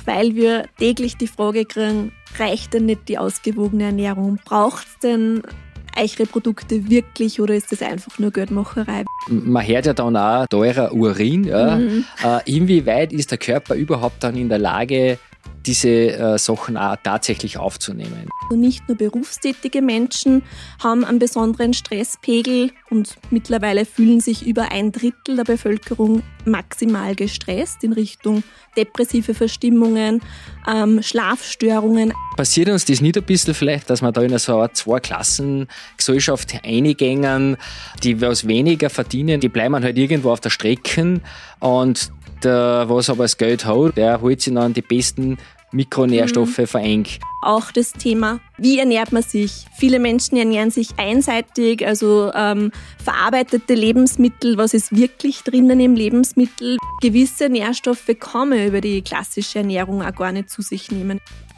weil wir täglich die Frage kriegen, reicht denn nicht die ausgewogene Ernährung? Braucht es denn eure Produkte wirklich oder ist das einfach nur Geldmacherei? Man hört ja dann auch teurer Urin. Ja. Inwieweit ist der Körper überhaupt dann in der Lage, diese Sachen auch tatsächlich aufzunehmen? Nicht nur berufstätige Menschen haben einen besonderen Stresspegel und mittlerweile fühlen sich über 1/3 der Bevölkerung maximal gestresst in Richtung depressive Verstimmungen, Schlafstörungen. Passiert uns das nicht ein bisschen vielleicht, dass wir da in so eine Zwei-Klassen-Gesellschaft eingängen, die was weniger verdienen, die bleiben halt irgendwo auf der Strecke und der, was aber das Geld hat, der holt sich dann die besten Mikronährstoffe verengt. Auch das Thema, wie ernährt man sich? Viele Menschen ernähren sich einseitig, also verarbeitete Lebensmittel, was ist wirklich drinnen im Lebensmittel? Gewisse Nährstoffe kann man über die klassische Ernährung auch gar nicht zu sich nehmen.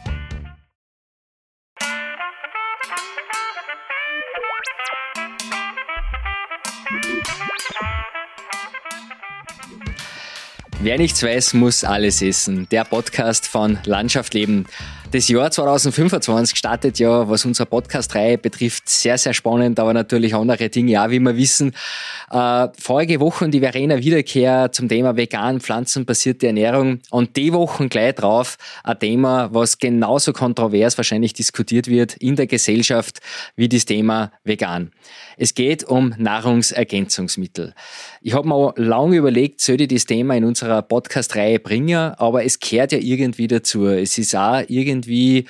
Wer nichts weiß, muss alles essen. Der Podcast von Landschaft leben. Das Jahr 2025 startet ja, was unsere Podcast-Reihe betrifft, sehr, sehr spannend, aber natürlich andere Dinge auch, wie wir wissen. Vorige Woche die Verena Wiederkehr zum Thema vegan, pflanzenbasierte Ernährung und die Wochen gleich drauf ein Thema, was genauso kontrovers wahrscheinlich diskutiert wird in der Gesellschaft wie das Thema vegan. Es geht um Nahrungsergänzungsmittel. Ich habe mir lange überlegt, soll ich das Thema in unserer Podcast-Reihe bringen, aber es gehört ja irgendwie dazu. Es ist auch irgendwie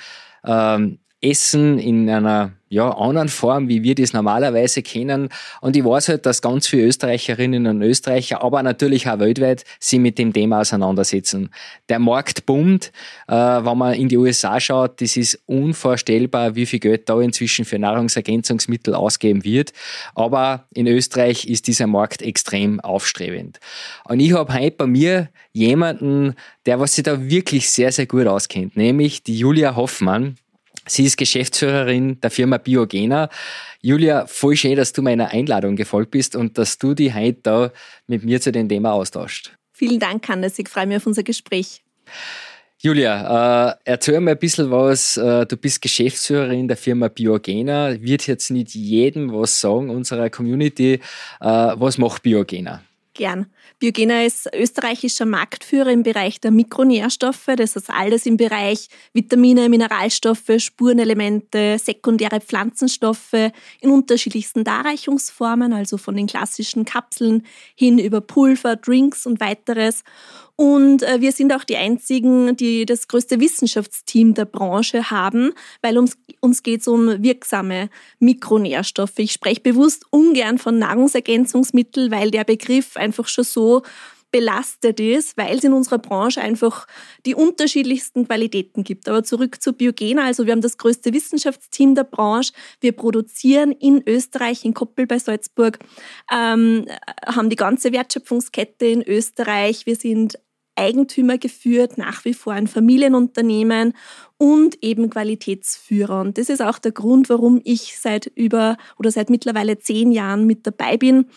Essen in einer anderen Form, wie wir das normalerweise kennen. Und ich weiß halt, dass ganz viele Österreicherinnen und Österreicher, aber natürlich auch weltweit, sich mit dem Thema auseinandersetzen. Der Markt boomt. Wenn man in die USA schaut, das ist unvorstellbar, wie viel Geld da inzwischen für Nahrungsergänzungsmittel ausgeben wird. Aber in Österreich ist dieser Markt extrem aufstrebend. Und ich habe heute bei mir jemanden, der was sich da wirklich sehr, sehr gut auskennt, nämlich die Julia Hoffmann. Sie ist Geschäftsführerin der Firma Biogena. Julia, voll schön, dass du meiner Einladung gefolgt bist und dass du dich heute da mit mir zu dem Thema austauschst. Vielen Dank, Hannes. Ich freue mich auf unser Gespräch. Julia, erzähl mir ein bisschen was. Du bist Geschäftsführerin der Firma Biogena. Wird jetzt nicht jedem was sagen, unserer Community. Was macht Biogena? Gern. Biogena ist österreichischer Marktführer im Bereich der Mikronährstoffe. Das ist alles im Bereich Vitamine, Mineralstoffe, Spurenelemente, sekundäre Pflanzenstoffe in unterschiedlichsten Darreichungsformen, also von den klassischen Kapseln hin über Pulver, Drinks und weiteres. Und wir sind auch die einzigen, die das größte Wissenschaftsteam der Branche haben, weil uns geht es um wirksame Mikronährstoffe. Ich spreche bewusst ungern von Nahrungsergänzungsmitteln, weil der Begriff einfach schon so belastet ist, weil es in unserer Branche einfach die unterschiedlichsten Qualitäten gibt. Aber zurück zu Biogena. Also wir haben das größte Wissenschaftsteam der Branche. Wir produzieren in Österreich, in Koppel bei Salzburg, haben die ganze Wertschöpfungskette in Österreich. Wir sind Eigentümer geführt, nach wie vor ein Familienunternehmen und eben Qualitätsführer. Und das ist auch der Grund, warum ich seit mittlerweile 10 Jahren mit dabei bin.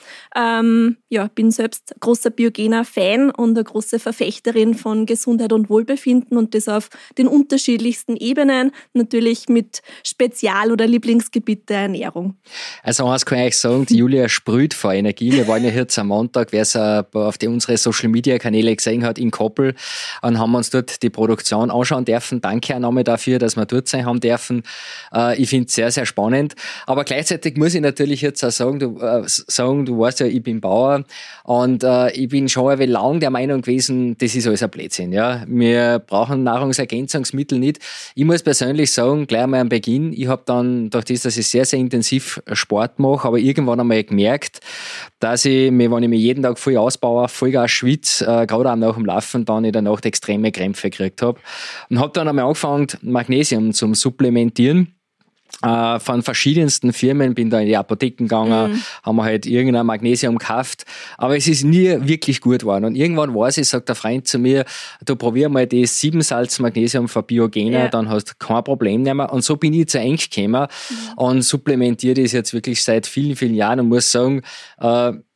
Bin selbst großer Biogena-Fan und eine große Verfechterin von Gesundheit und Wohlbefinden und das auf den unterschiedlichsten Ebenen, natürlich mit Spezial- oder Lieblingsgebiet der Ernährung. Also eins kann ich euch sagen, die Julia sprüht vor Energie. Wir waren ja jetzt am Montag, wer es auf unsere Social-Media-Kanäle gesehen hat, in Koppel und haben uns dort die Produktion anschauen dürfen. Danke auch nochmal dafür, dass wir dort sein haben dürfen. Ich finde es sehr, sehr spannend. Aber gleichzeitig muss ich natürlich jetzt auch sagen, du weißt ja, ich bin Bauer und ich bin schon ein wenig lang der Meinung gewesen, das ist alles ein Blödsinn. Ja? Wir brauchen Nahrungsergänzungsmittel nicht. Ich muss persönlich sagen, gleich einmal am Beginn, ich habe dann, durch das, dass ich sehr, sehr intensiv Sport mache, aber irgendwann einmal gemerkt, dass wenn ich mich jeden Tag voll ausbaue, Vollgas schwitze, gerade auch nach dem Laufen, dann in der Nacht extreme Krämpfe gekriegt habe. Und habe dann einmal angefangen, Magnesium zum Supplementieren. Von verschiedensten Firmen, bin da in die Apotheken gegangen, haben wir halt irgendein Magnesium gekauft, aber es ist nie wirklich gut geworden. Und irgendwann sagt der Freund zu mir, du probier mal das 7-Salz-Magnesium von Biogena, dann hast du kein Problem mehr. Und so bin ich zu eng gekommen und supplementiere das jetzt wirklich seit vielen, vielen Jahren und muss sagen,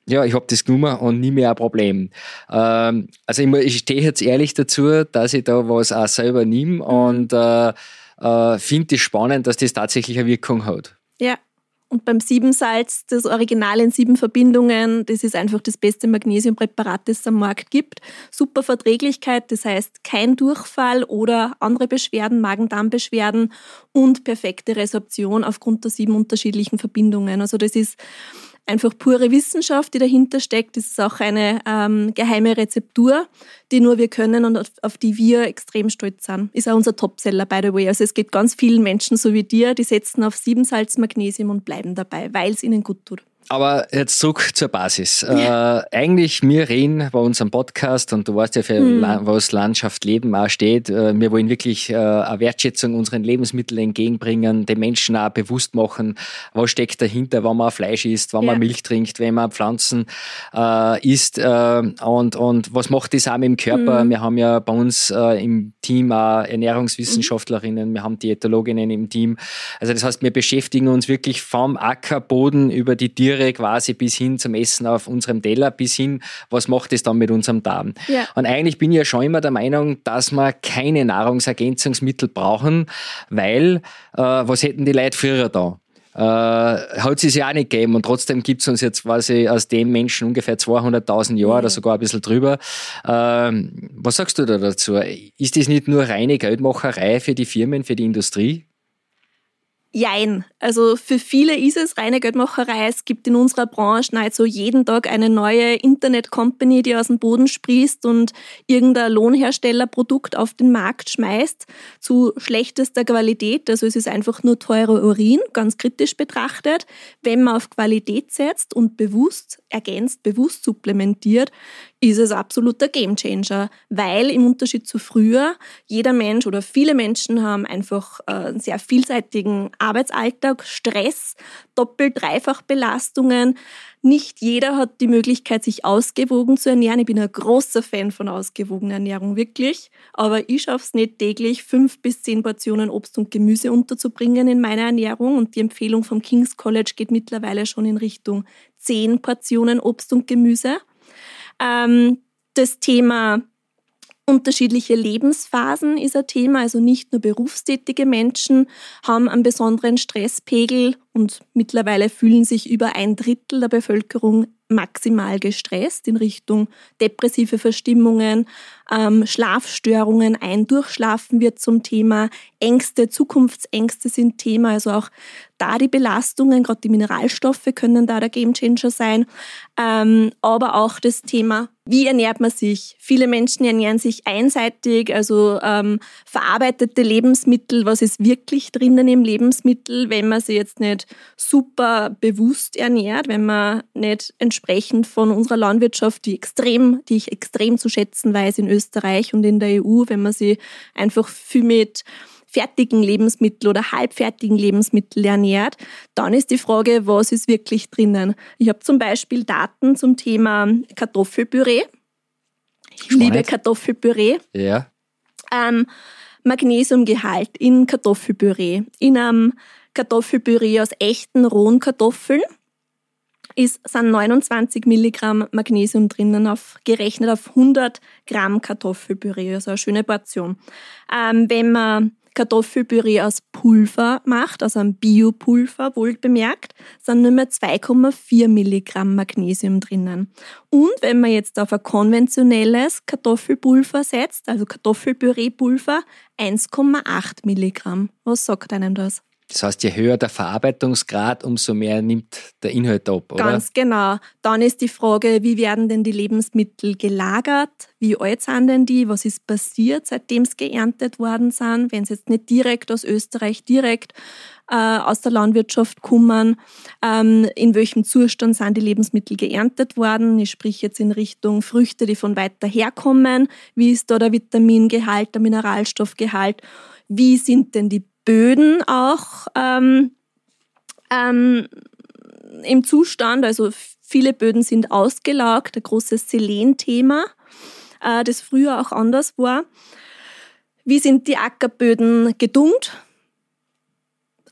Ja, ich habe das genommen und nie mehr ein Problem. Also ich stehe jetzt ehrlich dazu, dass ich da was auch selber nehme und finde es spannend, dass das tatsächlich eine Wirkung hat. Ja. Und beim Siebensalz, das Original in 7 Verbindungen, das ist einfach das beste Magnesiumpräparat, das es am Markt gibt. Super Verträglichkeit, das heißt kein Durchfall oder andere Beschwerden, Magen-Darm-Beschwerden und perfekte Resorption aufgrund der 7 unterschiedlichen Verbindungen. Also das ist einfach pure Wissenschaft, die dahinter steckt. Das ist auch eine geheime Rezeptur, die nur wir können und auf die wir extrem stolz sind. Ist auch unser Topseller, by the way. Also es geht ganz vielen Menschen so wie dir, die setzen auf 7-Salz Magnesium und bleiben dabei, weil es ihnen gut tut. Aber jetzt zurück zur Basis. Eigentlich, wir reden bei unserem Podcast und du weißt ja, für was Landschaft Leben auch steht. Wir wollen wirklich eine Wertschätzung unseren Lebensmitteln entgegenbringen, den Menschen auch bewusst machen, was steckt dahinter, wenn man Fleisch isst, wenn man Milch trinkt, wenn man Pflanzen isst und was macht das auch mit dem Körper. Wir haben ja bei uns im Team auch Ernährungswissenschaftlerinnen, wir haben Diätologinnen im Team. Also das heißt, wir beschäftigen uns wirklich vom Ackerboden über die Tiere quasi bis hin zum Essen auf unserem Teller, bis hin, was macht es dann mit unserem Darm? Ja. Und eigentlich bin ich ja schon immer der Meinung, dass wir keine Nahrungsergänzungsmittel brauchen, weil was hätten die Leute früher da? Hat es ja auch nicht gegeben und trotzdem gibt es uns jetzt quasi aus dem Menschen ungefähr 200.000 Jahre oder sogar ein bisschen drüber. Was sagst du da dazu? Ist das nicht nur reine Geldmacherei für die Firmen, für die Industrie? Jein. Also für viele ist es reine Geldmacherei. Es gibt in unserer Branche nahezu jeden Tag eine neue Internet-Company, die aus dem Boden sprießt und irgendein Lohnherstellerprodukt auf den Markt schmeißt zu schlechtester Qualität. Also es ist einfach nur teurer Urin, ganz kritisch betrachtet. Wenn man auf Qualität setzt und bewusst ergänzt, bewusst supplementiert, ist es absoluter Gamechanger, weil im Unterschied zu früher jeder Mensch oder viele Menschen haben einfach einen sehr vielseitigen Arbeitsalltag, Stress, doppelt-, dreifach Belastungen. Nicht jeder hat die Möglichkeit, sich ausgewogen zu ernähren. Ich bin ein großer Fan von ausgewogener Ernährung, wirklich. Aber ich schaffe es nicht täglich, 5 bis 10 Portionen Obst und Gemüse unterzubringen in meiner Ernährung. Und die Empfehlung vom King's College geht mittlerweile schon in Richtung 10 Portionen Obst und Gemüse. Das Thema unterschiedliche Lebensphasen ist ein Thema, also nicht nur berufstätige Menschen haben einen besonderen Stresspegel und mittlerweile fühlen sich über 1/3 der Bevölkerung maximal gestresst in Richtung depressive Verstimmungen, Schlafstörungen, Durchschlafen wird zum Thema, Ängste, Zukunftsängste sind Thema, also auch da die Belastungen, gerade die Mineralstoffe können da der Gamechanger sein, aber auch das Thema, wie ernährt man sich? Viele Menschen ernähren sich einseitig, also verarbeitete Lebensmittel, was ist wirklich drinnen im Lebensmittel, wenn man sich jetzt nicht super bewusst ernährt, wenn man nicht entsprechend von unserer Landwirtschaft, die ich extrem zu schätzen weiß in Österreich und in der EU, wenn man sie einfach viel mit fertigen Lebensmitteln oder halbfertigen Lebensmitteln ernährt, dann ist die Frage, was ist wirklich drinnen? Ich habe zum Beispiel Daten zum Thema Kartoffelpüree. Ich liebe Kartoffelpüree. Ja. Magnesiumgehalt in Kartoffelpüree. In einem Kartoffelpüree aus echten rohen Kartoffeln sind 29 Milligramm Magnesium drinnen, gerechnet auf 100 Gramm Kartoffelpüree, also eine schöne Portion. Wenn man Kartoffelpüree aus Pulver macht, also einem Biopulver, wohlbemerkt, sind nur mehr 2,4 Milligramm Magnesium drinnen. Und wenn man jetzt auf ein konventionelles Kartoffelpulver setzt, also Kartoffelpüreepulver, 1,8 Milligramm. Was sagt einem das? Das heißt, je höher der Verarbeitungsgrad, umso mehr nimmt der Inhalt ab, oder? Ganz genau. Dann ist die Frage, wie werden denn die Lebensmittel gelagert? Wie alt sind denn die? Was ist passiert, seitdem sie geerntet worden sind? Wenn sie jetzt nicht direkt aus Österreich, aus der Landwirtschaft kommen, in welchem Zustand sind die Lebensmittel geerntet worden? Ich spreche jetzt in Richtung Früchte, die von weiter herkommen. Wie ist da der Vitamingehalt, der Mineralstoffgehalt? Wie sind denn die Böden auch im Zustand, also viele Böden sind ausgelaugt, ein großes Selenthema, das früher auch anders war. Wie sind die Ackerböden gedüngt?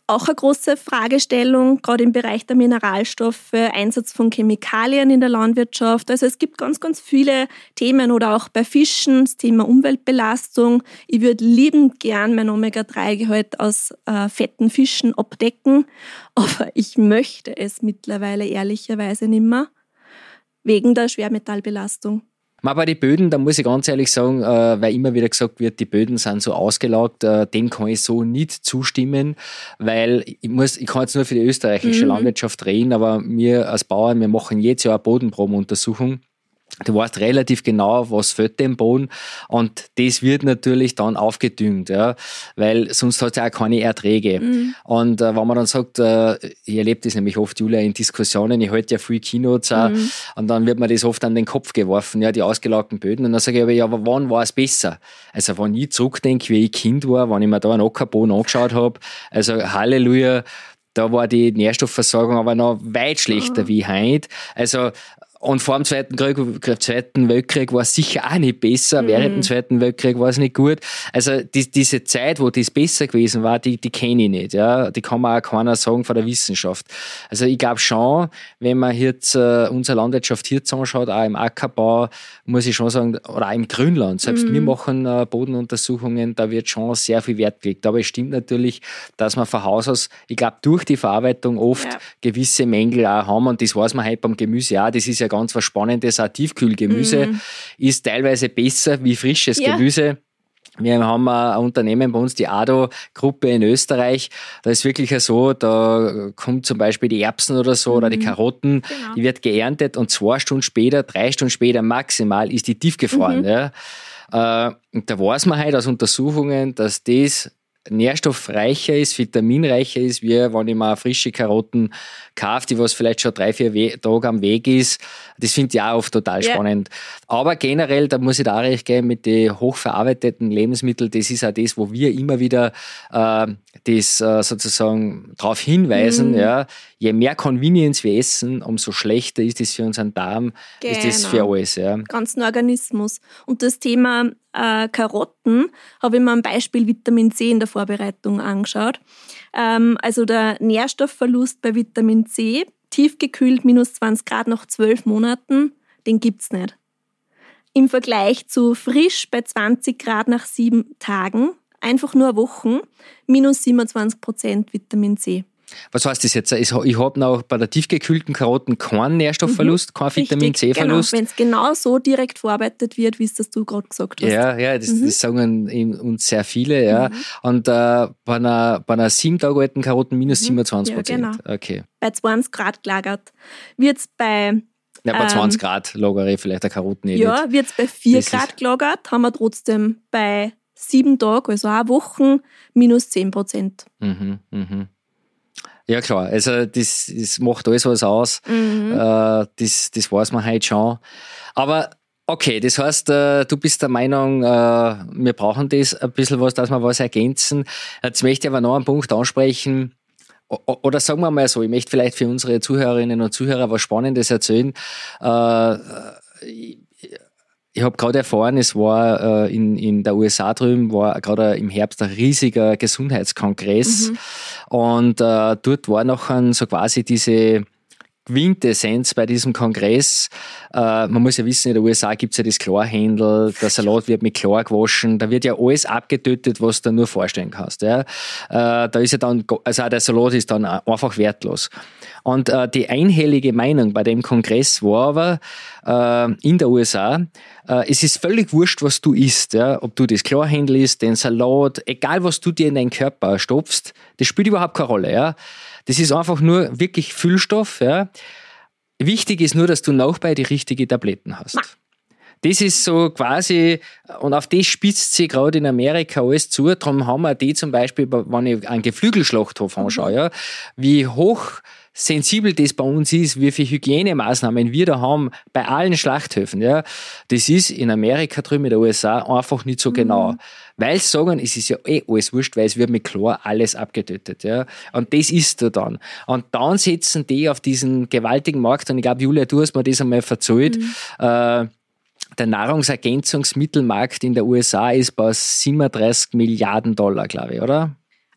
auch eine große Fragestellung, gerade im Bereich der Mineralstoffe, Einsatz von Chemikalien in der Landwirtschaft. Also es gibt ganz, ganz viele Themen oder auch bei Fischen das Thema Umweltbelastung. Ich würde liebend gern mein Omega-3-Gehalt aus fetten Fischen abdecken, aber ich möchte es mittlerweile ehrlicherweise nicht mehr, wegen der Schwermetallbelastung. Aber die Böden, da muss ich ganz ehrlich sagen, weil immer wieder gesagt wird, die Böden sind so ausgelaugt, dem kann ich so nicht zustimmen, weil ich kann jetzt nur für die österreichische Landwirtschaft reden, aber wir als Bauern, wir machen jedes Jahr eine Bodenprobenuntersuchung. Du weißt relativ genau, was fehlt dem Boden und das wird natürlich dann aufgedüngt, ja, weil sonst hat es ja auch keine Erträge. Und wenn man dann sagt, ich erlebe das nämlich oft, Julia, in Diskussionen, ich halte ja viel Keynotes auch, und dann wird mir das oft an den Kopf geworfen, ja, die ausgelaugten Böden, und dann sage ich aber, ja, aber wann war es besser? Also wenn ich zurückdenke, wie ich Kind war, wenn ich mir da einen Ackerboden angeschaut habe, also Halleluja, da war die Nährstoffversorgung aber noch weit schlechter wie heute. Also und vor dem Zweiten Weltkrieg war es sicher auch nicht besser. Während dem Zweiten Weltkrieg war es nicht gut. Also diese Zeit, wo das besser gewesen war, die kenne ich nicht. Ja, die kann mir auch keiner sagen von der Wissenschaft. Also ich glaube schon, wenn man jetzt unsere Landwirtschaft hier anschaut, auch im Ackerbau, muss ich schon sagen, oder auch im Grünland, selbst wir machen Bodenuntersuchungen, da wird schon sehr viel Wert gelegt. Aber es stimmt natürlich, dass man von Haus aus, ich glaube, durch die Verarbeitung oft gewisse Mängel auch haben. Und das weiß man halt beim Gemüse auch. Das ist ja ganz was Spannendes. Auch Tiefkühlgemüse ist teilweise besser wie frisches Gemüse. Wir haben ein Unternehmen bei uns, die ADO-Gruppe in Österreich. Da ist wirklich so, da kommt zum Beispiel die Erbsen oder so oder die Karotten, die wird geerntet und 2 Stunden später, 3 Stunden später maximal ist die tiefgefroren. Ja. Und da weiß man halt aus Untersuchungen, dass das nährstoffreicher ist, vitaminreicher ist, wie wenn ich mir frische Karotten kaufe, die was vielleicht schon 3-4 Tage am Weg ist. Das finde ich auch oft total spannend. Aber generell, da muss ich da recht geben, mit den hochverarbeiteten Lebensmitteln, das ist auch das, wo wir immer wieder sozusagen darauf hinweisen, ja, je mehr Convenience wir essen, umso schlechter ist das für unseren Darm, ist das für alles. Ja. Ganzen Organismus. Und das Thema Karotten habe ich mir am Beispiel Vitamin C in der Vorbereitung angeschaut. Also der Nährstoffverlust bei Vitamin C, tiefgekühlt minus 20 Grad nach 12 Monaten, den gibt's nicht. Im Vergleich zu frisch bei 20 Grad nach 7 Tagen, einfach nur Wochen, minus 27% Vitamin C. Was heißt das jetzt? Ich habe noch bei der tiefgekühlten Karotten keinen Nährstoffverlust, keinen Vitamin C-Verlust. Genau, wenn es genau so direkt verarbeitet wird, wie es das du gerade gesagt hast. Ja, das sagen uns sehr viele. Ja. Und bei einer 7 Tage alten Karotten minus 27%. Ja, genau. Okay. Bei 20 Grad gelagert. Wird es bei 20 Grad lagere vielleicht der Karotten nicht. Ja, wird es bei 4 Grad gelagert, haben wir trotzdem bei 7 Tagen, also auch Wochen, minus 10%. Ja klar, also das macht alles was aus, das weiß man halt schon. Aber okay, das heißt, du bist der Meinung, wir brauchen das ein bisschen was, dass wir was ergänzen. Jetzt möchte ich aber noch einen Punkt ansprechen, oder sagen wir mal so, ich möchte vielleicht für unsere Zuhörerinnen und Zuhörer was Spannendes erzählen. Ich habe gerade erfahren, es war in der USA drüben, war gerade im Herbst ein riesiger Gesundheitskongress und dort war noch so quasi diese Quintessenz bei diesem Kongress. Man muss ja wissen, in den USA gibt es ja das Chlorhändel, der Salat wird mit Chlor gewaschen, da wird ja alles abgetötet, was du nur vorstellen kannst. Ja. Da ist ja dann, also auch der Salat ist dann einfach wertlos. Und die einhellige Meinung bei dem Kongress war aber in der USA, es ist völlig wurscht, was du isst, ja, ob du das Chlorhändel isst, den Salat, egal was du dir in deinen Körper stopfst, das spielt überhaupt keine Rolle. Ja. Das ist einfach nur wirklich Füllstoff. Ja. Wichtig ist nur, dass du nachbei die richtigen Tabletten hast. Das ist so quasi, und auf das spitzt sich gerade in Amerika alles zu. Darum haben wir die zum Beispiel, wenn ich einen Geflügelschlachthof anschaue, ja, wie hoch sensibel das bei uns ist, wie viele Hygienemaßnahmen wir da haben bei allen Schlachthöfen. Ja. Das ist in Amerika drüben in den USA einfach nicht so genau. Weil sie sagen, es ist ja alles wurscht, weil es wird mit Chlor alles abgetötet. Ja. Und das ist da dann. Und dann setzen die auf diesen gewaltigen Markt, und ich glaube, Julia, du hast mir das einmal erzählt, der Nahrungsergänzungsmittelmarkt in der USA ist bei $37 Milliarden, glaube ich, oder?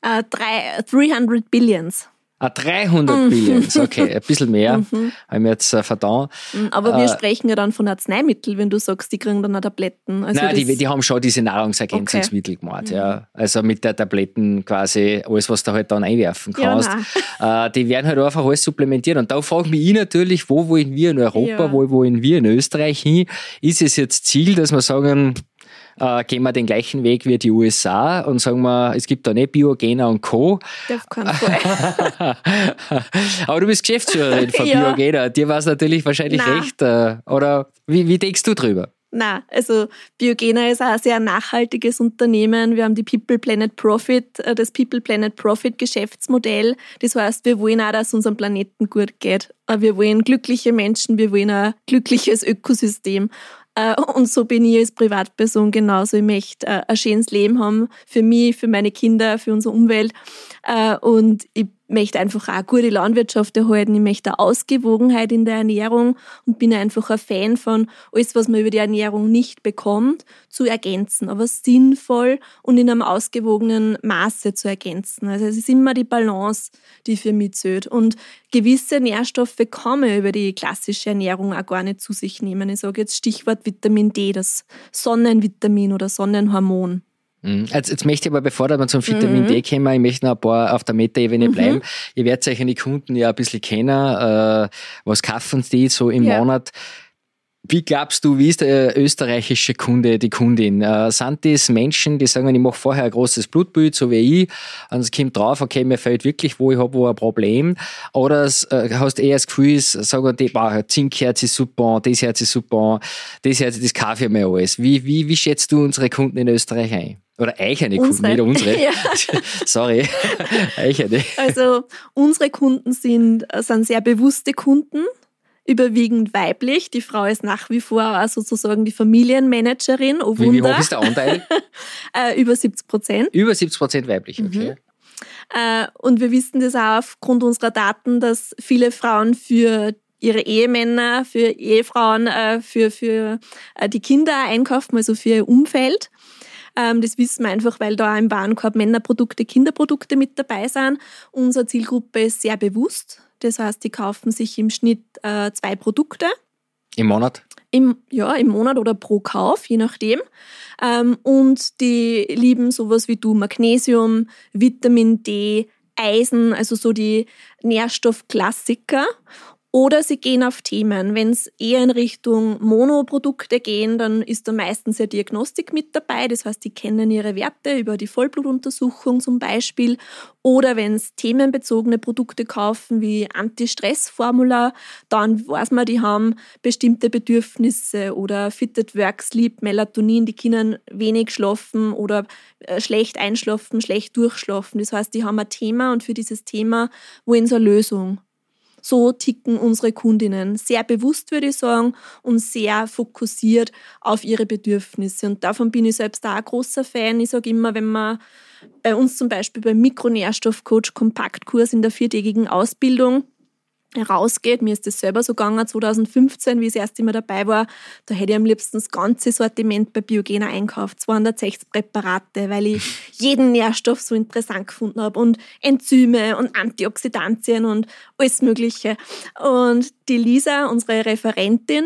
300 Billions. 300 Billions, okay, ein bisschen mehr. Habe ich mir jetzt vertan. Aber wir sprechen ja dann von Arzneimitteln, wenn du sagst, die kriegen dann auch Tabletten. Also nein, die haben schon diese Nahrungsergänzungsmittel gemacht. Ja. Also mit der Tabletten quasi alles, was du halt dann einwerfen kannst. Ja, die werden halt einfach alles supplementiert. Und da frage mich natürlich, wo wollen wir in Europa, wo wollen wir in Österreich hin? Ist es jetzt Ziel, dass wir sagen, gehen wir den gleichen Weg wie die USA und sagen wir, es gibt da nicht Biogena und Co. Auf keinen Fall. Aber du bist Geschäftsführerin von Biogena, dir war es natürlich wahrscheinlich recht. Oder wie denkst du drüber? Nein, also Biogena ist auch ein sehr nachhaltiges Unternehmen. Wir haben die People Planet Profit, das People Planet Profit Geschäftsmodell. Das heißt, wir wollen auch, dass es unserem Planeten gut geht. Wir wollen glückliche Menschen, wir wollen ein glückliches Ökosystem. Und so bin ich als Privatperson genauso. Ich möchte ein schönes Leben haben für mich, für meine Kinder, für unsere Umwelt. Und ich möchte einfach auch eine gute Landwirtschaft erhalten. Ich möchte eine Ausgewogenheit in der Ernährung und bin einfach ein Fan von alles, was man über die Ernährung nicht bekommt, zu ergänzen, aber sinnvoll und in einem ausgewogenen Maße zu ergänzen. Also es ist immer die Balance, die für mich zählt. Und gewisse Nährstoffe kann man über die klassische Ernährung auch gar nicht zu sich nehmen. Ich sage jetzt Stichwort Vitamin D, das Sonnenvitamin oder Sonnenhormon. Jetzt möchte ich aber, bevor wir zum Vitamin D kommen, ich möchte noch ein paar auf der Meta-Ebene bleiben. Ihr werdet euch die Kunden ja ein bisschen kennen. Was kaufen die so im Monat? Wie glaubst du, wie ist der österreichische Kunde, die Kundin? Sind das Menschen, die sagen, ich mache vorher ein großes Blutbild, so wie ich, und es kommt drauf, okay, mir fällt wirklich wo, ich habe wo ein Problem? Oder hast du eher das Gefühl, sagen die, Zinkherz ist super, das Herz ist super, das kaufe ich mir alles. Wie schätzt du unsere Kunden in Österreich ein? Oder euch eine Kunden, nicht unsere. Ja. Sorry, euch eine. Also unsere Kunden sind sehr bewusste Kunden, überwiegend weiblich. Die Frau ist nach wie vor auch sozusagen die Familienmanagerin. Oh Wunder. Wie hoch ist der Anteil? Über 70%. Über 70% weiblich, okay. Und wir wissen das auch aufgrund unserer Daten, dass viele Frauen für ihre Ehemänner, für Ehefrauen, für die Kinder einkaufen, also für ihr Umfeld. Das wissen wir einfach, weil da im Warenkorb Männerprodukte, Kinderprodukte mit dabei sind. Unsere Zielgruppe ist sehr bewusst. Das heißt, die kaufen sich im Schnitt 2 Produkte. Im Monat? Im Monat oder pro Kauf, je nachdem. Und die lieben sowas wie Magnesium, Vitamin D, Eisen, also so die Nährstoffklassiker. Oder sie gehen auf Themen. Wenn es eher in Richtung Monoprodukte gehen, dann ist da meistens ja Diagnostik mit dabei. Das heißt, die kennen ihre Werte über die Vollblutuntersuchung zum Beispiel. Oder wenn es themenbezogene Produkte kaufen, wie Anti-Stress-Formula, dann weiß man, die haben bestimmte Bedürfnisse. Oder Fit at Work, Sleep, Melatonin, die können wenig schlafen oder schlecht einschlafen, schlecht durchschlafen. Das heißt, die haben ein Thema und für dieses Thema wollen sie eine Lösung. So ticken unsere Kundinnen. Sehr bewusst, würde ich sagen, und sehr fokussiert auf ihre Bedürfnisse. Und davon bin ich selbst auch ein großer Fan. Ich sage immer, wenn man bei uns zum Beispiel beim Mikronährstoffcoach Kompaktkurs in der 4-tägigen Ausbildung rausgeht, mir ist das selber so gegangen, 2015, wie ich das erste Mal dabei war, da hätte ich am liebsten das ganze Sortiment bei Biogena einkauft, 260 Präparate, weil ich jeden Nährstoff so interessant gefunden habe und Enzyme und Antioxidantien und alles Mögliche. Und die Lisa, unsere Referentin,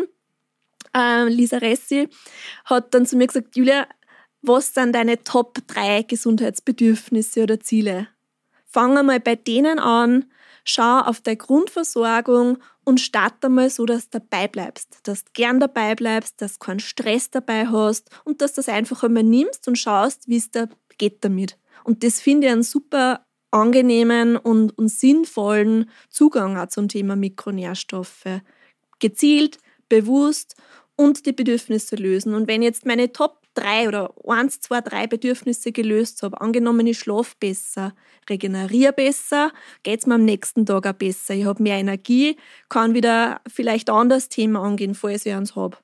Lisa Ressi, hat dann zu mir gesagt, Julia, was sind deine Top 3 Gesundheitsbedürfnisse oder Ziele? Fang einmal bei denen an, schau auf deine Grundversorgung und start einmal so, dass du dabei bleibst. Dass du gern dabei bleibst, dass du keinen Stress dabei hast und dass du das einfach einmal nimmst und schaust, wie es dir geht damit. Und das finde ich einen super angenehmen und sinnvollen Zugang auch zum Thema Mikronährstoffe. Gezielt, bewusst und die Bedürfnisse lösen. Und wenn jetzt meine Top 3 oder 1, 2, 3 Bedürfnisse gelöst habe, angenommen ich schlafe besser, regeneriere besser, geht es mir am nächsten Tag auch besser. Ich habe mehr Energie, kann wieder vielleicht ein anderes Thema angehen, falls ich eins habe.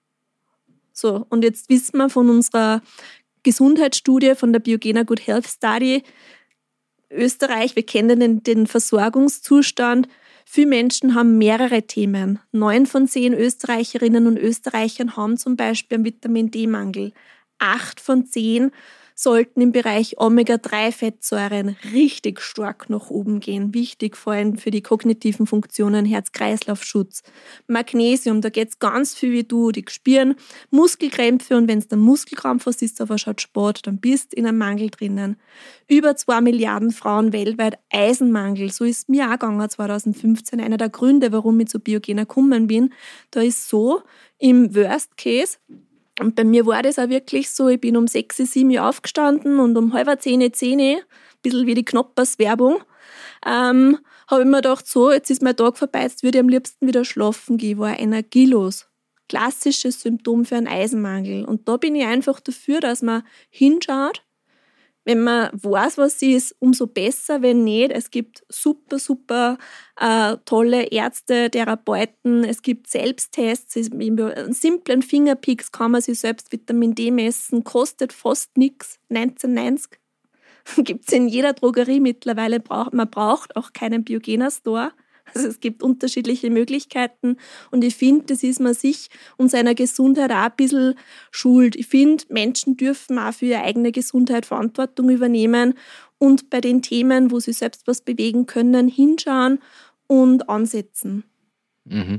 So, und jetzt wissen wir von unserer Gesundheitsstudie, von der Biogena Good Health Study, Österreich, wir kennen den Versorgungszustand. Viele Menschen haben mehrere Themen. 9 von 10 Österreicherinnen und Österreichern haben zum Beispiel einen Vitamin-D-Mangel. 8 von 10 sollten im Bereich Omega-3-Fettsäuren richtig stark nach oben gehen. Wichtig vor allem für die kognitiven Funktionen, Herz-Kreislauf-Schutz. Magnesium, da geht's ganz viel wie du, die spüren Muskelkrämpfe und wenn es dann Muskelkrampf ist, aber schaut Sport, dann bist du in einem Mangel drinnen. Über 2 Milliarden Frauen weltweit Eisenmangel. So ist mir auch gegangen 2015. Einer der Gründe, warum ich zu Biogen gekommen bin. Da ist so, im Worst Case, und bei mir war das auch wirklich so, ich bin um 6, 7 Uhr aufgestanden und um 9:30, ein bisschen wie die Knoppers-Werbung, habe ich mir gedacht, so, jetzt ist mein Tag vorbei, jetzt würde ich am liebsten wieder schlafen gehen. Ich war energielos. Klassisches Symptom für einen Eisenmangel. Und da bin ich einfach dafür, dass man hinschaut. Wenn man weiß, was sie ist, umso besser. Wenn nicht, es gibt super tolle Ärzte, Therapeuten. Es gibt Selbsttests. Mit simplen Fingerpicks kann man sich selbst Vitamin D messen. Kostet fast nichts. 19,90. Gibt es in jeder Drogerie mittlerweile. Man braucht auch keinen Biogener-Store. Also es gibt unterschiedliche Möglichkeiten und ich finde, das ist man sich und seiner Gesundheit auch ein bisschen schuld. Ich finde, Menschen dürfen auch für ihre eigene Gesundheit Verantwortung übernehmen und bei den Themen, wo sie selbst was bewegen können, hinschauen und ansetzen. Mhm.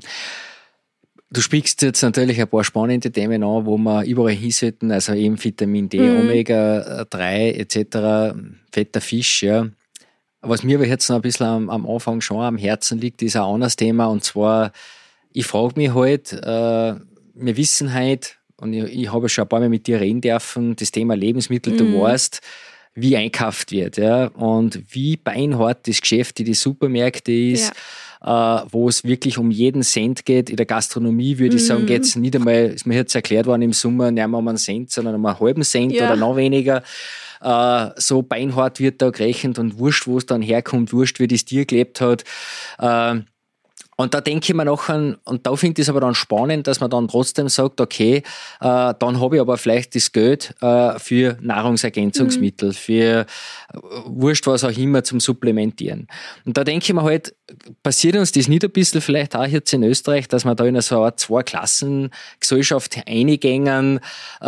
Du sprichst jetzt natürlich ein paar spannende Themen an, wo wir überall hin sollten, also eben Vitamin D, Omega-3 etc., fetter Fisch, ja. Was mir aber jetzt noch ein bisschen am Anfang schon am Herzen liegt, ist ein anderes Thema. Und zwar, ich frage mich halt, wir wissen halt, und ich habe schon ein paar Mal mit dir reden dürfen, das Thema Lebensmittel, du weißt, wie einkauft wird, ja, und wie beinhart das Geschäft in die Supermärkte ist, wo es wirklich um jeden Cent geht. In der Gastronomie würde ich sagen, geht es nicht einmal, ist mir jetzt erklärt worden, im Sommer nicht mehr um einen Cent, sondern um einen halben Cent oder noch weniger. So beinhart wird da gerechnet und wurscht, wo es dann herkommt, wurscht, wie das Tier gelebt hat. Und da denke ich mir nachher, und da finde ich es aber dann spannend, dass man dann trotzdem sagt, okay, dann habe ich aber vielleicht das Geld für Nahrungsergänzungsmittel, für wurscht was auch immer zum Supplementieren. Und da denke ich mir halt, passiert uns das nicht ein bisschen vielleicht auch jetzt in Österreich, dass wir da in so eine Zwei-Klassen-Gesellschaft eingängen,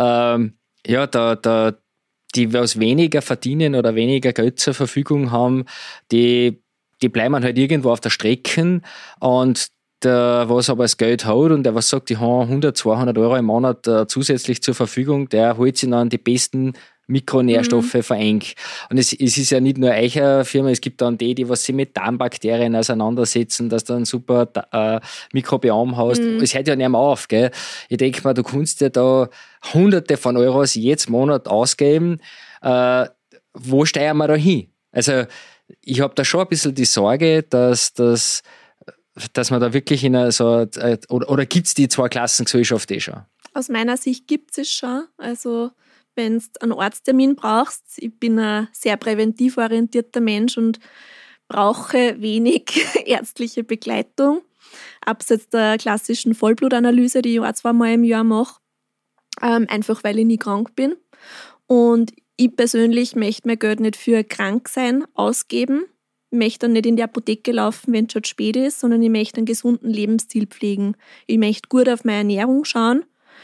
die was weniger verdienen oder weniger Geld zur Verfügung haben, die bleiben halt irgendwo auf der Strecke und der, was aber das Geld hat und der was sagt, ich habe 100, 200 Euro im Monat zusätzlich zur Verfügung, der holt sich dann die besten Mikronährstoffe verengt. Und es ist ja nicht nur eine Firma, es gibt dann die was sich mit Darmbakterien auseinandersetzen, dass du ein super Mikrobiom hast. Es hört ja nicht mehr auf, gell? Ich denke mal, du kannst ja da Hunderte von Euros jeden Monat ausgeben. Wo steuern wir da hin? Also, ich habe da schon ein bisschen die Sorge, dass man da wirklich in oder gibt es die Zwei-Klassen-Gesellschaft schon? Aus meiner Sicht gibt es schon. Also, wenn du einen Arzttermin brauchst, ich bin ein sehr präventiv orientierter Mensch und brauche wenig ärztliche Begleitung. Abseits der klassischen Vollblutanalyse, die ich auch 2-mal im Jahr mache, einfach weil ich nie krank bin. Und ich persönlich möchte mein Geld nicht für Kranksein ausgeben. Ich möchte dann nicht in die Apotheke laufen, wenn es schon spät ist, sondern ich möchte einen gesunden Lebensstil pflegen. Ich möchte gut auf meine Ernährung schauen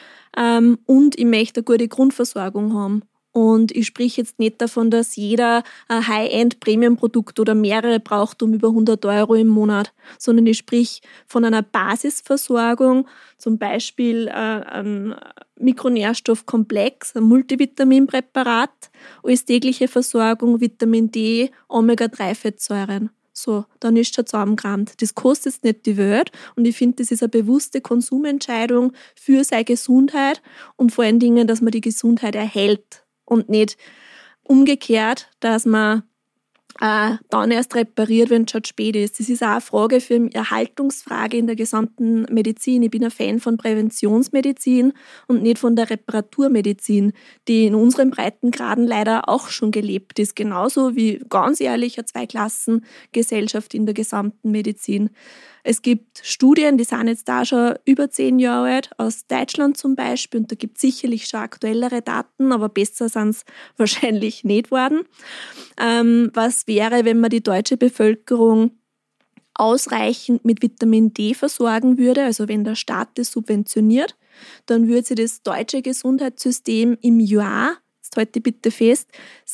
und ich möchte eine gute Grundversorgung haben. Und ich spreche jetzt nicht davon, dass jeder ein High-End-Premium-Produkt oder mehrere braucht um über 100 Euro im Monat, sondern ich spreche von einer Basisversorgung, zum Beispiel ein Mikronährstoffkomplex, ein Multivitaminpräparat, als tägliche Versorgung Vitamin D, Omega-3-Fettsäuren. So, dann ist schon zusammengerammt. Das kostet jetzt nicht die Welt und ich finde, das ist eine bewusste Konsumentscheidung für seine Gesundheit und vor allen Dingen, dass man die Gesundheit erhält. Und nicht umgekehrt, dass man dann erst repariert, wenn es schon spät ist. Das ist auch eine Frage für eine Erhaltungsfrage in der gesamten Medizin. Ich bin ein Fan von Präventionsmedizin und nicht von der Reparaturmedizin, die in unseren Breitengraden leider auch schon gelebt ist. Genauso wie, ganz ehrlich, eine Zweiklassengesellschaft in der gesamten Medizin. Es gibt Studien, die sind jetzt da schon über 10 Jahre alt, aus Deutschland zum Beispiel, und da gibt es sicherlich schon aktuellere Daten, aber besser sind es wahrscheinlich nicht worden. Was wäre, wenn man die deutsche Bevölkerung ausreichend mit Vitamin D versorgen würde, also wenn der Staat das subventioniert, dann würde sich das deutsche Gesundheitssystem im Jahr jetzt halte ich bitte fest,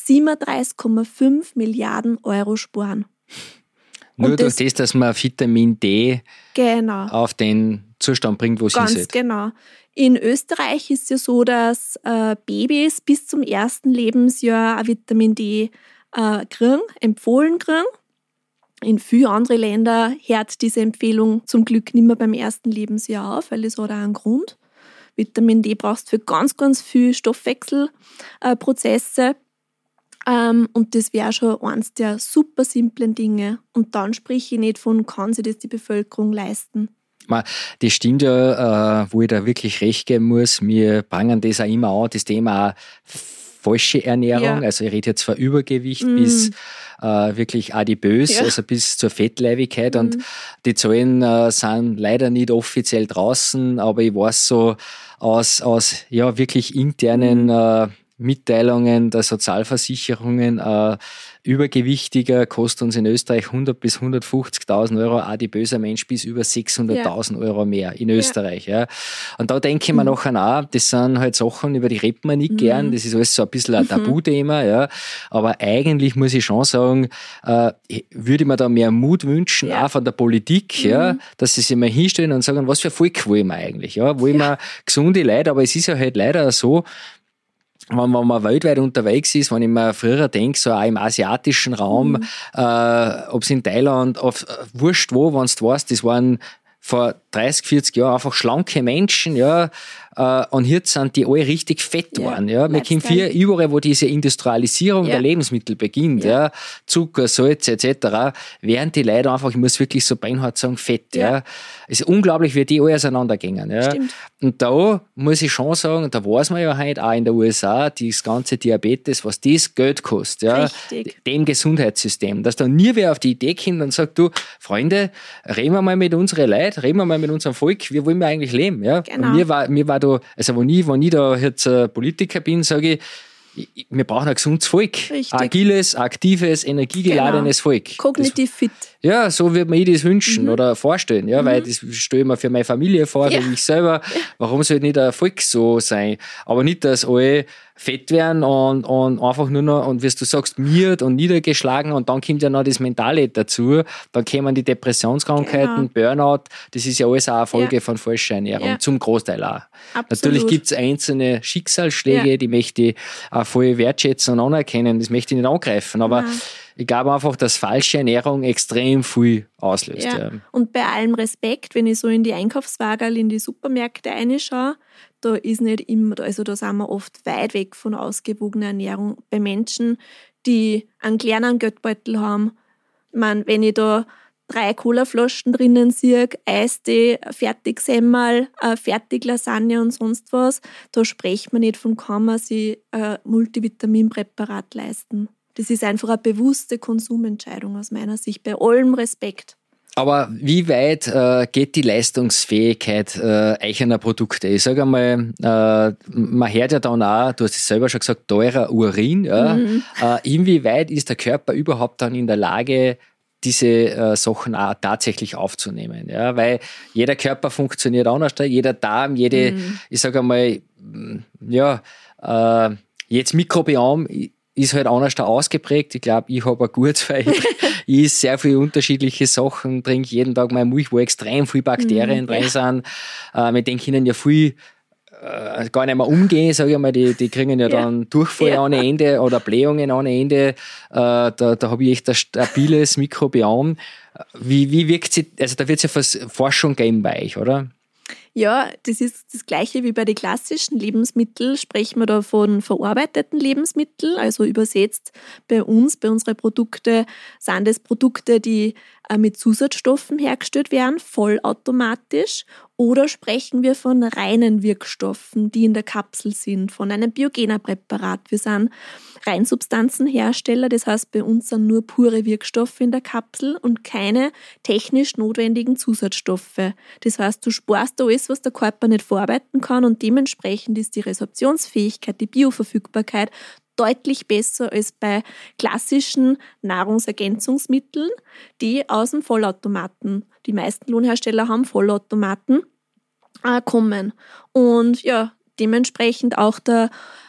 37,5 Milliarden Euro sparen. Nur durch das, dass man Vitamin D auf den Zustand bringt, wo es ganz hin sollte. Genau. In Österreich ist es ja so, dass Babys bis zum 1. Lebensjahr ein Vitamin D empfohlen kriegen. In vielen anderen Ländern hört diese Empfehlung zum Glück nicht mehr beim 1. Lebensjahr auf, weil das hat auch einen Grund. Vitamin D brauchst du für ganz, ganz viele Stoffwechselprozesse. Und das wäre schon eines der super simplen Dinge. Und dann spreche ich nicht von, kann sich das die Bevölkerung leisten. Das stimmt ja, wo ich da wirklich recht geben muss. Wir bringen das auch immer an, das Thema auch falsche Ernährung. Ja. Also ich rede jetzt von Übergewicht bis wirklich adipös, also bis zur Fettleibigkeit. Und die Zahlen sind leider nicht offiziell draußen, aber ich weiß so aus wirklich internen Mitteilungen der Sozialversicherungen, Übergewichtiger kostet uns in Österreich 100.000 bis 150.000 Euro, adipöser Mensch bis über 600.000 Euro mehr in Österreich. Ja. Und da denke ich mir nachher auch, das sind halt Sachen, über die redet man nicht gern, das ist alles so ein bisschen ein Tabuthema, ja. Aber eigentlich muss ich schon sagen, würde ich mir da mehr Mut wünschen, auch von der Politik, ja, dass sie sich mal hinstellen und sagen, was für Volk wollen wir eigentlich, ja. Wollen wir gesunde Leute, aber es ist ja halt leider so, wenn man weltweit unterwegs ist, wenn ich mir früher denke, so auch im asiatischen Raum, ob es in Thailand, wurscht wo, wenn du weißt, das waren vor 30, 40 Jahren einfach schlanke Menschen, ja, und jetzt sind die alle richtig fett geworden, ja. Wir kennen überall, wo diese Industrialisierung der Lebensmittel beginnt, ja, Zucker, Salz etc., während die Leute einfach, ich muss wirklich so beinhart sagen, fett, ja. Es ist unglaublich, wie die alle auseinandergehen, ja. Stimmt. Und da muss ich schon sagen, da weiß man ja heute auch in der USA, das ganze Diabetes, was das Geld kostet, ja, dem Gesundheitssystem, dass da nie wer auf die Idee kommt und sagt, du, Freunde, reden wir mal mit unseren Leuten, reden wir mal mit unserem Volk, wie wollen wir eigentlich leben, ja. Genau. Und mir war da, also wenn ich da jetzt Politiker bin, sage ich, wir brauchen ein gesundes Volk. Richtig. Agiles, aktives, energiegeladenes Volk. Kognitiv fit. Ja, so würde man das wünschen oder vorstellen, ja, weil das stelle ich mir für meine Familie vor, für mich selber. Warum soll nicht ein Volk so sein? Aber nicht, dass alle fett werden und einfach nur noch, und wie du sagst, miert und niedergeschlagen, und dann kommt ja noch das Mentale dazu. Dann kommen die Depressionskrankheiten, Burnout, das ist ja alles auch eine Folge von falscher Ernährung, zum Großteil auch. Absolut. Natürlich gibt es einzelne Schicksalsschläge, die möchte ich auch voll wertschätzen und anerkennen, das möchte ich nicht angreifen, aber ich glaube einfach, dass falsche Ernährung extrem viel auslöst. Ja. Und bei allem Respekt, wenn ich so in die Einkaufswagen, in die Supermärkte reinschaue, da ist nicht immer, also da sind wir oft weit weg von ausgewogener Ernährung. Bei Menschen, die einen kleinen Geldbeutel haben, ich meine, wenn ich da 3 Colaflaschen drinnen sehe, Eistee, Fertigsemmel, Fertiglasagne und sonst was, da spricht man nicht von, kann man sich ein Multivitaminpräparat leisten. Das ist einfach eine bewusste Konsumentscheidung aus meiner Sicht, bei allem Respekt. Aber wie weit geht die Leistungsfähigkeit eichener Produkte? Ich sage einmal, man hört ja dann auch, du hast es selber schon gesagt, teurer Urin. Ja? Inwieweit ist der Körper überhaupt dann in der Lage, diese Sachen auch tatsächlich aufzunehmen? Ja? Weil jeder Körper funktioniert anders, jeder Darm, ich sage einmal, jetzt Mikrobiom ist halt anders da ausgeprägt. Ich glaube, ich habe ein gutes, weil ich esse sehr viele unterschiedliche Sachen, trinke jeden Tag meine Milch, wo extrem viele Bakterien drin sind. Mit denen können ja viel gar nicht mehr umgehen, sage ich mal. Die kriegen ja dann Durchfall ohne Ende oder Blähungen ohne Ende. Da habe ich echt ein stabiles Mikrobiom. Wie wirkt sich, also da wird es ja Forschung geben bei euch, oder? Ja, das ist das Gleiche wie bei den klassischen Lebensmitteln. Sprechen wir da von verarbeiteten Lebensmitteln, also übersetzt bei uns, bei unseren Produkten, sind das Produkte, die mit Zusatzstoffen hergestellt werden, vollautomatisch, oder sprechen wir von reinen Wirkstoffen, die in der Kapsel sind, von einem Biogenerpräparat. Wir sind Reinsubstanzenhersteller, das heißt, bei uns sind nur pure Wirkstoffe in der Kapsel und keine technisch notwendigen Zusatzstoffe. Das heißt, du sparst alles, was der Körper nicht verarbeiten kann, und dementsprechend ist die Resorptionsfähigkeit, die Bioverfügbarkeit deutlich besser als bei klassischen Nahrungsergänzungsmitteln, die aus dem Vollautomaten, die meisten Lohnhersteller haben Vollautomaten, kommen. Und ja, dementsprechend auch der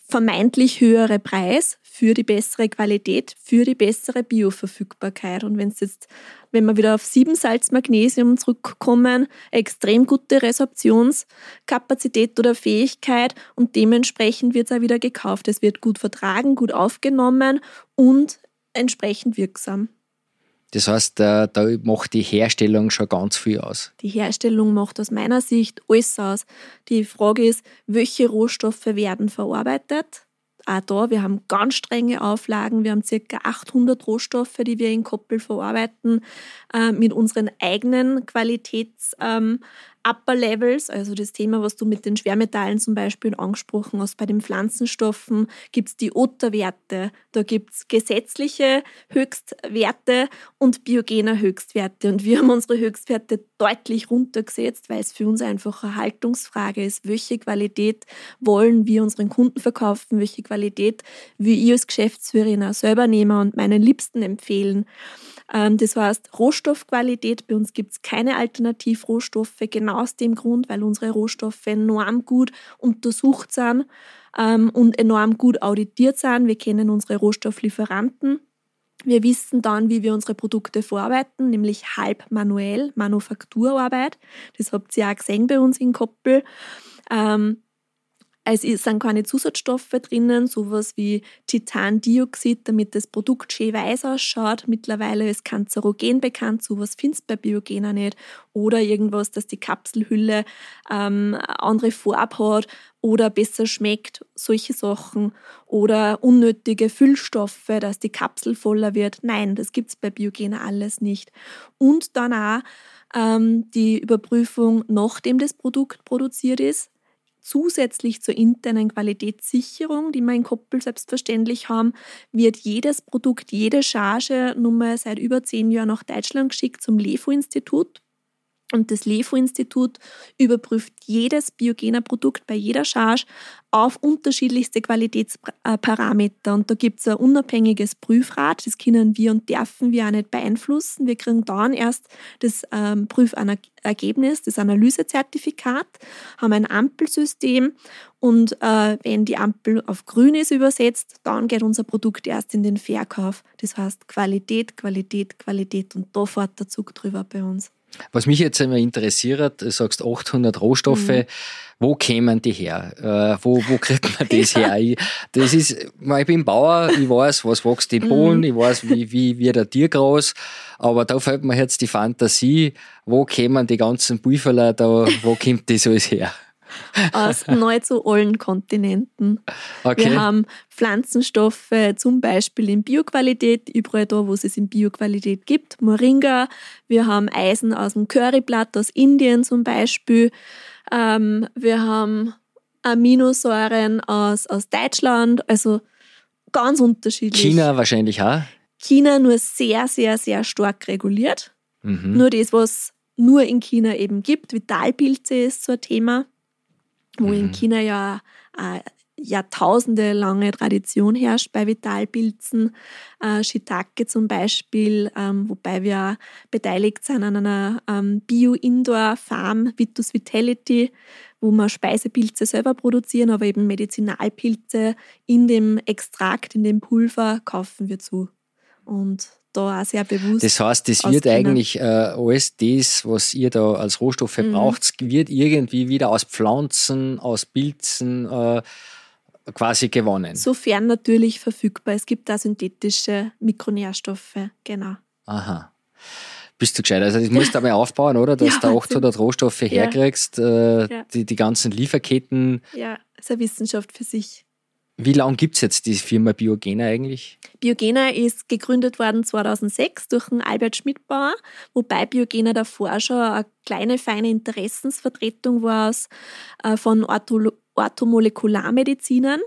vermeintlich höhere Preis für die bessere Qualität, für die bessere Bioverfügbarkeit. Und wenn wir wieder auf 7-Salz-Magnesium zurückkommen, extrem gute Resorptionskapazität oder Fähigkeit und dementsprechend wird es auch wieder gekauft. Es wird gut vertragen, gut aufgenommen und entsprechend wirksam. Das heißt, da macht die Herstellung schon ganz viel aus. Die Herstellung macht aus meiner Sicht alles aus. Die Frage ist, welche Rohstoffe werden verarbeitet? Auch da, wir haben ganz strenge Auflagen. Wir haben ca. 800 Rohstoffe, die wir in Koppel verarbeiten, mit unseren eigenen Upper Levels, also das Thema, was du mit den Schwermetallen zum Beispiel angesprochen hast, bei den Pflanzenstoffen gibt es die OTA-Werte, da gibt es gesetzliche Höchstwerte und biogene Höchstwerte. Und wir haben unsere Höchstwerte deutlich runtergesetzt, weil es für uns einfach eine Haltungsfrage ist, welche Qualität wollen wir unseren Kunden verkaufen, welche Qualität will ich als Geschäftsführerin auch selber nehmen und meinen Liebsten empfehlen. Das heißt, Rohstoffqualität, bei uns gibt es keine Alternativrohstoffe, genau aus dem Grund, weil unsere Rohstoffe enorm gut untersucht sind und enorm gut auditiert sind. Wir kennen unsere Rohstofflieferanten. Wir wissen dann, wie wir unsere Produkte verarbeiten, nämlich halb manuell, Manufakturarbeit. Das habt ihr auch gesehen bei uns in Koppel. Es sind keine Zusatzstoffe drinnen, sowas wie Titandioxid, damit das Produkt schön weiß ausschaut. Mittlerweile ist kanzerogen bekannt, sowas findest du bei Biogena nicht. Oder irgendwas, dass die Kapselhülle andere Farbe hat oder besser schmeckt, solche Sachen. Oder unnötige Füllstoffe, dass die Kapsel voller wird. Nein, das gibt es bei Biogena alles nicht. Und dann auch die Überprüfung, nachdem das Produkt produziert ist, zusätzlich zur internen Qualitätssicherung, die wir in Koppel selbstverständlich haben, wird jedes Produkt, jede Charge nun mal seit über 10 Jahren nach Deutschland geschickt zum LEFO-Institut. Und das LEFO-Institut überprüft jedes Biogener-Produkt bei jeder Charge auf unterschiedlichste Qualitätsparameter. Und da gibt es ein unabhängiges Prüfrat, das können wir und dürfen wir auch nicht beeinflussen. Wir kriegen dann erst das Prüfergebnis, das Analysezertifikat, haben ein Ampelsystem und wenn die Ampel auf grün ist übersetzt, dann geht unser Produkt erst in den Verkauf. Das heißt Qualität, Qualität, Qualität und da fährt der Zug drüber bei uns. Was mich jetzt immer interessiert, du sagst 800 Rohstoffe, wo kämen die her? Wo kriegt man das her? Ich bin Bauer, ich weiß, was wächst im Boden, ich weiß, wie wird ein Tier groß, aber da fällt mir jetzt die Fantasie, wo kämen die ganzen Büferler da, wo kommt das alles her? Aus nahezu allen Kontinenten. Okay. Wir haben Pflanzenstoffe, zum Beispiel in Bioqualität, überall da, wo es in Bioqualität gibt. Moringa, wir haben Eisen aus dem Curryblatt aus Indien zum Beispiel. Wir haben Aminosäuren aus Deutschland, also ganz unterschiedlich. China wahrscheinlich auch? China nur sehr, sehr, sehr stark reguliert. Nur das, was nur in China eben gibt. Vitalpilze ist so ein Thema, wo in China ja Jahrtausende lange Tradition herrscht bei Vitalpilzen. Shiitake zum Beispiel, wobei wir beteiligt sind an einer Bio-Indoor-Farm, Vitus Vitality, wo wir Speisepilze selber produzieren, aber eben Medizinalpilze in dem Extrakt, in dem Pulver kaufen wir zu. Und da auch sehr bewusst. Das heißt, das wird eigentlich alles das, was ihr da als Rohstoffe braucht, wird irgendwie wieder aus Pflanzen, aus Pilzen quasi gewonnen. Sofern natürlich verfügbar. Es gibt da synthetische Mikronährstoffe, genau. Aha. Bist du gescheit? Also das musst du einmal aufbauen, oder? Dass du 800 Rohstoffe herkriegst, die ganzen Lieferketten. Ja, ist eine Wissenschaft für sich. Wie lange gibt es jetzt die Firma Biogena eigentlich? Biogena ist gegründet worden 2006 durch den Albert Schmidbauer, wobei Biogena davor schon eine kleine, feine Interessensvertretung war von Orthomolekularmedizinern,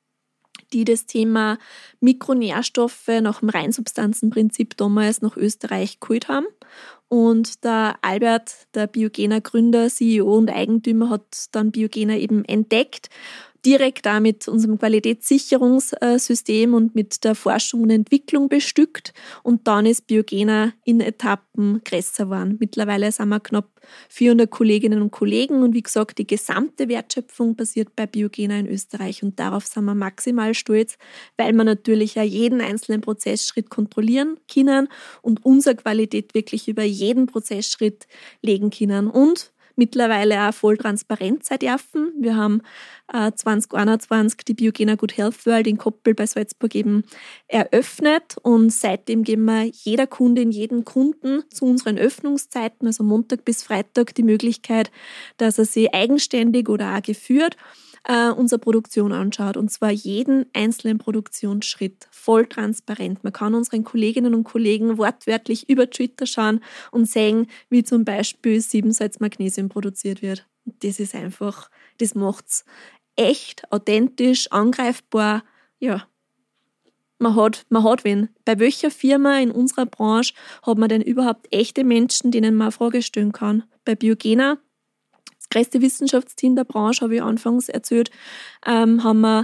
die das Thema Mikronährstoffe nach dem Reinsubstanzenprinzip damals nach Österreich geholt haben. Und der Albert, der Biogena-Gründer, CEO und Eigentümer, hat dann Biogena eben entdeckt. direkt auch mit unserem Qualitätssicherungssystem und mit der Forschung und Entwicklung bestückt. Und dann ist Biogena in Etappen größer geworden. Mittlerweile sind wir knapp 400 Kolleginnen und Kollegen. Und wie gesagt, die gesamte Wertschöpfung passiert bei Biogena in Österreich. Und darauf sind wir maximal stolz, weil wir natürlich ja jeden einzelnen Prozessschritt kontrollieren können und unsere Qualität wirklich über jeden Prozessschritt legen können. Und mittlerweile auch voll transparent sein dürfen. Wir haben 2021 die Biogena Good Health World in Koppel bei Salzburg eben eröffnet und seitdem geben wir jeder Kundin, jedem Kunden zu unseren Öffnungszeiten, also Montag bis Freitag, die Möglichkeit, dass er sich eigenständig oder auch geführt unsere Produktion anschaut, und zwar jeden einzelnen Produktionsschritt voll transparent. Man kann unseren Kolleginnen und Kollegen wortwörtlich über Twitter schauen und sehen, wie zum Beispiel 7-Salz-Magnesium produziert wird. Und das ist einfach, das macht's echt, authentisch, angreifbar. Ja, man hat wen. Bei welcher Firma in unserer Branche hat man denn überhaupt echte Menschen, denen man eine Frage stellen kann? Bei Biogena, das größte Wissenschaftsteam der Branche, habe ich anfangs erzählt, haben wir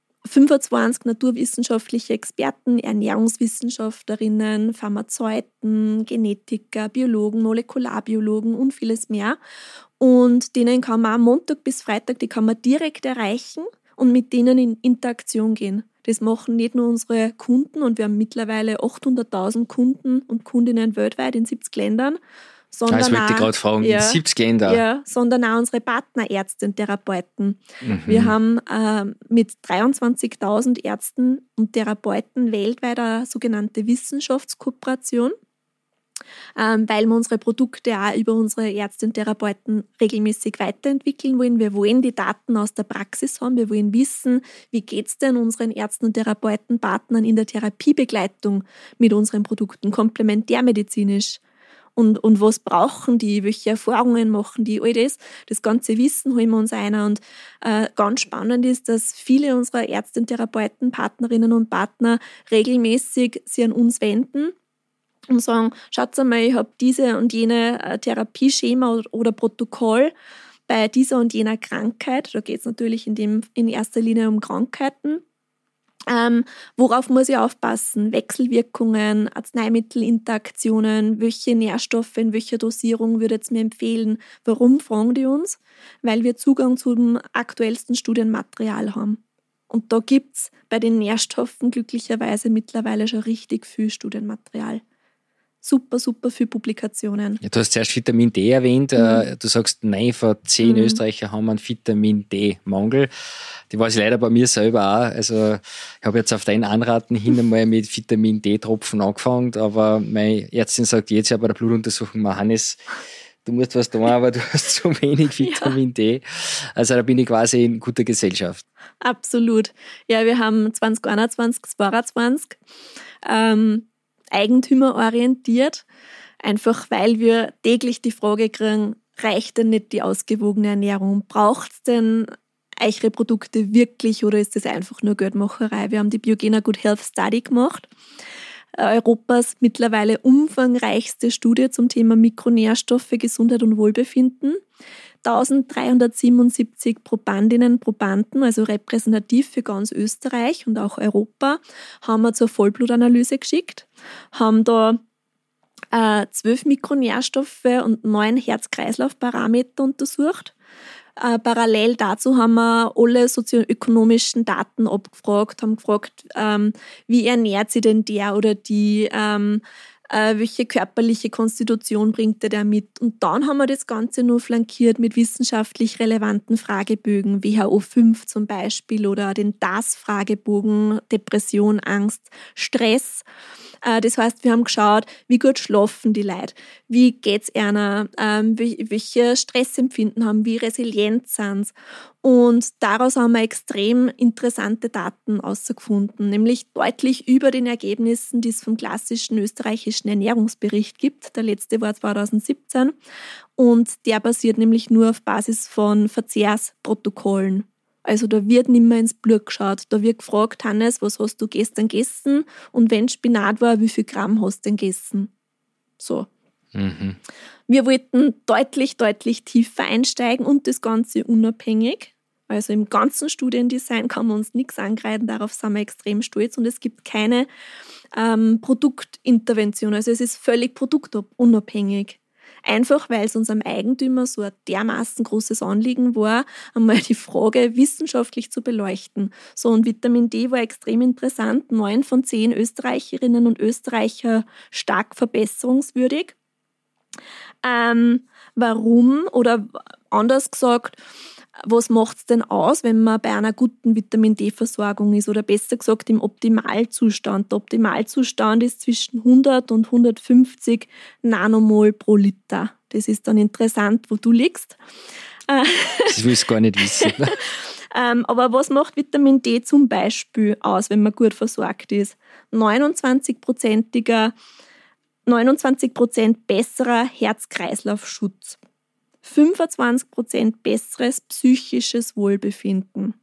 25 naturwissenschaftliche Experten, Ernährungswissenschaftlerinnen, Pharmazeuten, Genetiker, Biologen, Molekularbiologen und vieles mehr. Und denen kann man am Montag bis Freitag, die kann man direkt erreichen und mit denen in Interaktion gehen. Das machen nicht nur unsere Kunden, und wir haben mittlerweile 800.000 Kunden und Kundinnen weltweit in 70 Ländern, sondern das wollte ich gerade fragen, in 70 Ländern. Ja, sondern auch unsere Partnerärzte und Therapeuten. Wir haben mit 23.000 Ärzten und Therapeuten weltweit eine sogenannte Wissenschaftskooperation, weil wir unsere Produkte auch über unsere Ärzte und Therapeuten regelmäßig weiterentwickeln wollen. Wir wollen die Daten aus der Praxis haben. Wir wollen wissen, wie geht es denn unseren Ärzten und Therapeutenpartnern in der Therapiebegleitung mit unseren Produkten, komplementärmedizinisch. Und was brauchen die, welche Erfahrungen machen die, all das ganze Wissen holen wir uns ein. Und ganz spannend ist, dass viele unserer Ärzte und Therapeuten, Partnerinnen und Partner regelmäßig sich an uns wenden und sagen, schaut einmal, ich habe diese und jene Therapieschema oder Protokoll bei dieser und jener Krankheit. Da geht es natürlich in erster Linie um Krankheiten. Worauf muss ich aufpassen? Wechselwirkungen, Arzneimittelinteraktionen, welche Nährstoffe in welcher Dosierung würdet ihr mir empfehlen? Warum, fragen die uns? Weil wir Zugang zum aktuellsten Studienmaterial haben. Und da gibt es bei den Nährstoffen glücklicherweise mittlerweile schon richtig viel Studienmaterial. Super viele Publikationen. Ja, du hast zuerst Vitamin D erwähnt. Du sagst, 9 von 10 Österreicher haben einen Vitamin D-Mangel. Die weiß ich leider bei mir selber auch. Also ich habe jetzt auf dein Anraten hin einmal mit Vitamin D-Tropfen angefangen, aber meine Ärztin sagt jetzt ja bei der Blutuntersuchung, Hannes, du musst was tun, aber du hast zu wenig Vitamin D. Also da bin ich quasi in guter Gesellschaft. Absolut. Ja, wir haben 2021, 2022 eigentümerorientiert, einfach weil wir täglich die Frage kriegen, reicht denn nicht die ausgewogene Ernährung? Braucht es denn eure Produkte wirklich oder ist das einfach nur Geldmacherei? Wir haben die Biogena Good Health Study gemacht, Europas mittlerweile umfangreichste Studie zum Thema Mikronährstoffe, Gesundheit und Wohlbefinden. 1377 Probandinnen, Probanden, also repräsentativ für ganz Österreich und auch Europa, haben wir zur Vollblutanalyse geschickt, haben da 12 Mikronährstoffe und 9 Herz-Kreislauf-Parameter untersucht. Parallel dazu haben wir alle sozioökonomischen Daten abgefragt, haben gefragt, wie ernährt sich denn der oder die, welche körperliche Konstitution bringt der mit. Und dann haben wir das Ganze nur flankiert mit wissenschaftlich relevanten Fragebögen, WHO 5 zum Beispiel oder den DAS-Fragebogen, Depression, Angst, Stress. Das heißt, wir haben geschaut, wie gut schlafen die Leute, wie geht's ihnen, welche Stressempfinden haben, wie resilient sind sie. Und daraus haben wir extrem interessante Daten herausgefunden, nämlich deutlich über den Ergebnissen, die es vom klassischen österreichischen Ernährungsbericht gibt. Der letzte war 2017 und der basiert nämlich nur auf Basis von Verzehrsprotokollen. Also da wird nicht mehr ins Blut geschaut. Da wird gefragt, Hannes, was hast du gestern gegessen? Und wenn Spinat war, wie viel Gramm hast du denn gegessen? So. Wir wollten deutlich tiefer einsteigen und das Ganze unabhängig. Also im ganzen Studiendesign kann man uns nichts angreifen, darauf sind wir extrem stolz und es gibt keine Produktintervention, also es ist völlig produktunabhängig. Einfach, weil es unserem Eigentümer so ein dermaßen großes Anliegen war, einmal die Frage wissenschaftlich zu beleuchten. So, und Vitamin D war extrem interessant. 9 von 10 Österreicherinnen und Österreicher stark verbesserungswürdig. Warum? Oder anders gesagt, was macht es denn aus, wenn man bei einer guten Vitamin-D-Versorgung ist? Oder besser gesagt im Optimalzustand. Der Optimalzustand ist zwischen 100 und 150 Nanomol pro Liter. Das ist dann interessant, wo du liegst. Das will ich gar nicht wissen. Aber was macht Vitamin D zum Beispiel aus, wenn man gut versorgt ist? 29% besserer Herz-Kreislauf-Schutz. 25% besseres psychisches Wohlbefinden,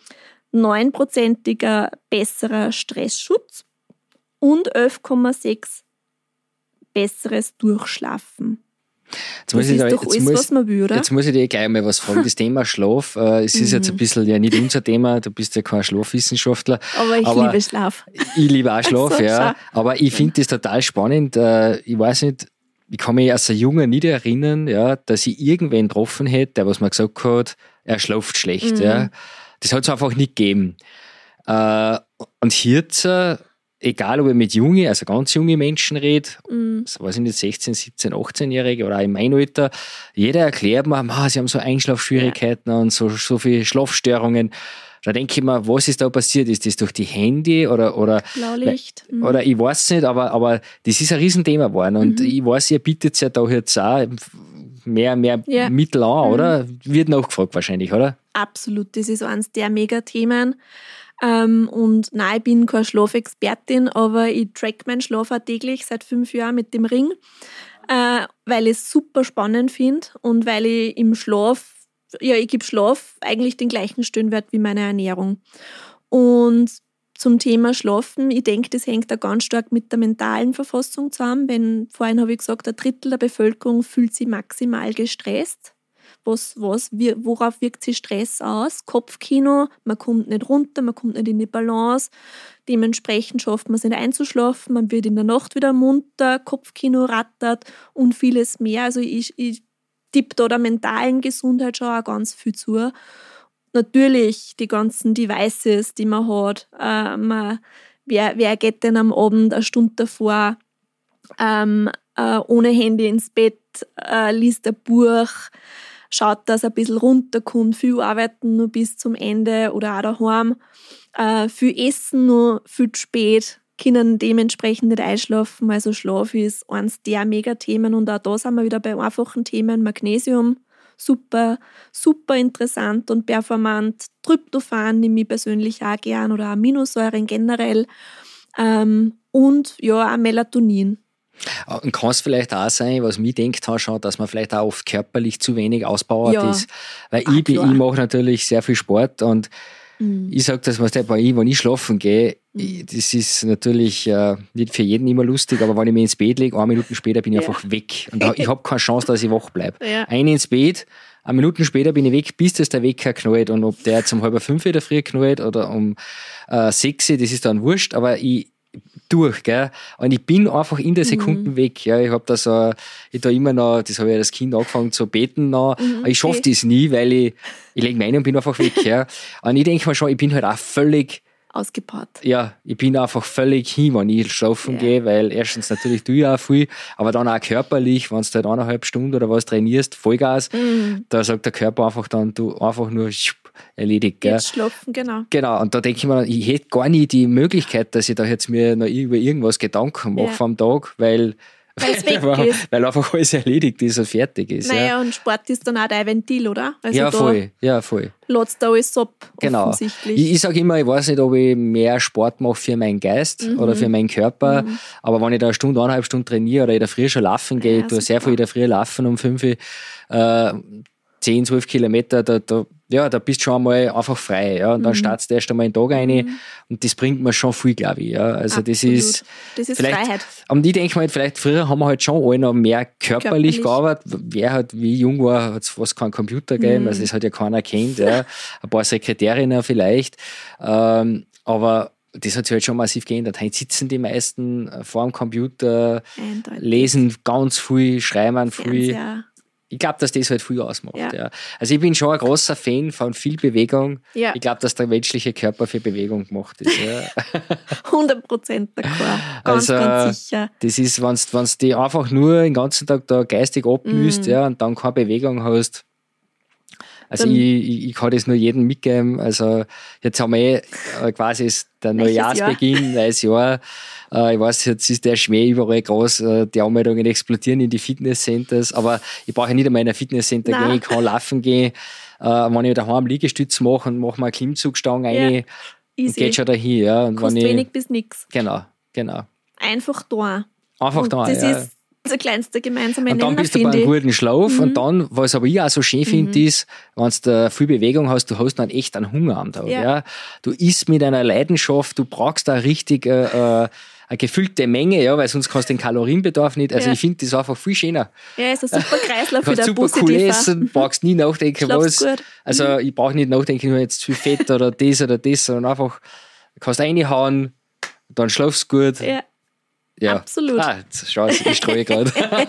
9% besserer Stressschutz und 11,6 besseres Durchschlafen. Das ist doch alles, was man will, oder? Jetzt muss ich dir gleich mal was fragen. Das Thema Schlaf, es ist jetzt ein bisschen ja nicht unser Thema, du bist ja kein Schlafwissenschaftler. Aber ich liebe Schlaf. Ich liebe auch Schlaf, so, ja. Aber ich finde das total spannend. Ich weiß nicht, ich kann mich als ein Junger nicht erinnern, ja, dass ich irgendwen getroffen hätte, der was mir gesagt hat, er schläft schlecht. Ja. Das hat es einfach nicht gegeben. Und jetzt, egal ob ich mit jungen, also ganz jungen Menschen rede, das weiß ich nicht, 16, 17, 18-Jährige oder auch in meinem Alter, jeder erklärt mir, sie haben so Einschlafschwierigkeiten und so viele Schlafstörungen. Da denke ich mir, was ist da passiert? Ist das durch die Handy oder Blaulicht? Oder ich weiß nicht, aber das ist ein Riesenthema geworden. Und ich weiß, ihr bietet ja da jetzt auch mehr Mittel an, oder? Wird nachgefragt wahrscheinlich, oder? Absolut, das ist eines der Megathemen. Und nein, ich bin keine Schlafexpertin, aber ich track meinen Schlaf auch täglich seit 5 Jahren mit dem Ring, weil ich es super spannend finde und weil ich im Schlaf, ich gebe Schlaf eigentlich den gleichen Stellenwert wie meine Ernährung. Und zum Thema Schlafen, ich denke, das hängt da ganz stark mit der mentalen Verfassung zusammen. Vorhin habe ich gesagt, 1/3 der Bevölkerung fühlt sich maximal gestresst. Worauf wirkt sich Stress aus? Kopfkino, man kommt nicht runter, man kommt nicht in die Balance. Dementsprechend schafft man es nicht einzuschlafen, man wird in der Nacht wieder munter, Kopfkino rattert und vieles mehr. Also ich tippe da der mentalen Gesundheit schon auch ganz viel zu. Natürlich die ganzen Devices, die man hat. Wer geht denn am Abend 1 Stunde davor ohne Handy ins Bett, liest ein Buch, schaut, dass er ein bisschen runterkommt, viel arbeiten nur bis zum Ende oder auch daheim, viel essen nur viel zu spät, können dementsprechend nicht einschlafen. Also Schlaf ist eines der Megathemen und auch da sind wir wieder bei einfachen Themen. Magnesium, super, super interessant und performant. Tryptophan nehme ich persönlich auch gern oder Aminosäuren generell und ja, auch Melatonin. Und kann es vielleicht auch sein, was mich denkt habe schon, dass man vielleicht auch oft körperlich zu wenig ausbauert ist. Weil ich mache natürlich sehr viel Sport und ich sage das, wenn ich schlafen gehe, das ist natürlich nicht für jeden immer lustig, aber wenn ich mich ins Bett lege, 1 Minute später bin ich einfach weg. Und ich habe keine Chance, dass ich wach bleibe. Ja. Ins Bett, 1 Minute später bin ich weg, bis das der Wecker knallt. Und ob der jetzt um 4:30 in der Früh knallt oder um 6, das ist dann wurscht, aber ich gell? Und ich bin einfach in der Sekunde weg. Ja? Ich habe da so, ich da immer noch, das habe ich ja als Kind angefangen zu beten noch, aber ich schaffe das nie, weil ich lege mich ein und bin einfach weg. Ja? Und ich denke mir schon, ich bin halt auch völlig ausgepowert. Ja, ich bin einfach völlig hin, wenn ich schlafen gehe, weil erstens natürlich tue ich auch viel, aber dann auch körperlich, wenn du halt 1,5 Stunden oder was trainierst, Vollgas, da sagt der Körper einfach dann, du einfach nur erledigt. Gell? Jetzt schlafen, genau. Genau, und da denke ich mir, ich hätte gar nicht die Möglichkeit, dass ich da jetzt mir noch über irgendwas Gedanken mache vom Tag, weil einfach alles erledigt ist und fertig ist. Naja, und Sport ist dann auch dein Ventil, oder? Also voll. Lädst du alles ab, genau. offensichtlich. Ich sage immer, ich weiß nicht, ob ich mehr Sport mache für meinen Geist oder für meinen Körper, aber wenn ich da 1,5 Stunden trainiere oder in der Früh schon laufen gehe, ich tue sehr viel in der Früh laufen um 5 Uhr, 10, 12 Kilometer, da bist du schon einmal einfach frei. Ja? Und dann startest du erst einmal den Tag rein und das bringt mir schon viel, glaube ich. Ja? Also Absolut. das ist Freiheit. Und ich denke mal, vielleicht früher haben wir halt schon alle noch mehr körperlich gearbeitet. Wer halt wie jung war, hat es fast keinen Computer gegeben, also das hat ja keiner kennt. Ja? Ein paar Sekretärinnen vielleicht. Aber das hat sich halt schon massiv geändert. Heute sitzen die meisten vor dem Computer, lesen ganz viel, schreiben viel. Ich glaube, dass das halt viel ausmacht. Ja. Also ich bin schon ein großer Fan von viel Bewegung. Ja. Ich glaube, dass der menschliche Körper für Bewegung gemacht ist. Ja. 100% d'accord. Ganz sicher. Das ist, wenn du dich einfach nur den ganzen Tag da geistig abmüsst, ja, und dann keine Bewegung hast. Also ich kann das nur jedem mitgeben. Also jetzt haben wir quasi der Neujahrsbeginn, neues Jahr. Ich weiß, jetzt ist der Schmäh überall groß, die Anmeldungen explodieren in die Fitnesscenters, aber ich brauche nicht einmal in ein Fitnesscenter gehen, ich kann laufen gehen. Wenn ich daheim Liegestütz mache und mache mal eine Klimmzugstange rein, und geht schon dahin. Ja. Und kostet wenig bis nichts. Genau. Einfach da. Einfach da, das ist der kleinste gemeinsame Nenner, und dann bist du bei einem guten Schlaf und dann, was aber ich auch so schön finde, ist, wenn du da viel Bewegung hast, du hast dann echt einen Hunger am Tag. Ja. Du isst mit einer Leidenschaft, du brauchst da richtig eine gefüllte Menge, ja, weil sonst kannst du den Kalorienbedarf nicht. Also ich finde das einfach viel schöner. Ja, ist ein super Kreislauf wieder super positiver. Cool essen, brauchst nie nachdenken, was. Gut. Also ich brauche nicht nachdenken, nur jetzt zu viel Fett oder das, sondern einfach kannst reinhauen, dann schlafst du gut. Ja. Absolut. Jetzt schau, ich streue gerade.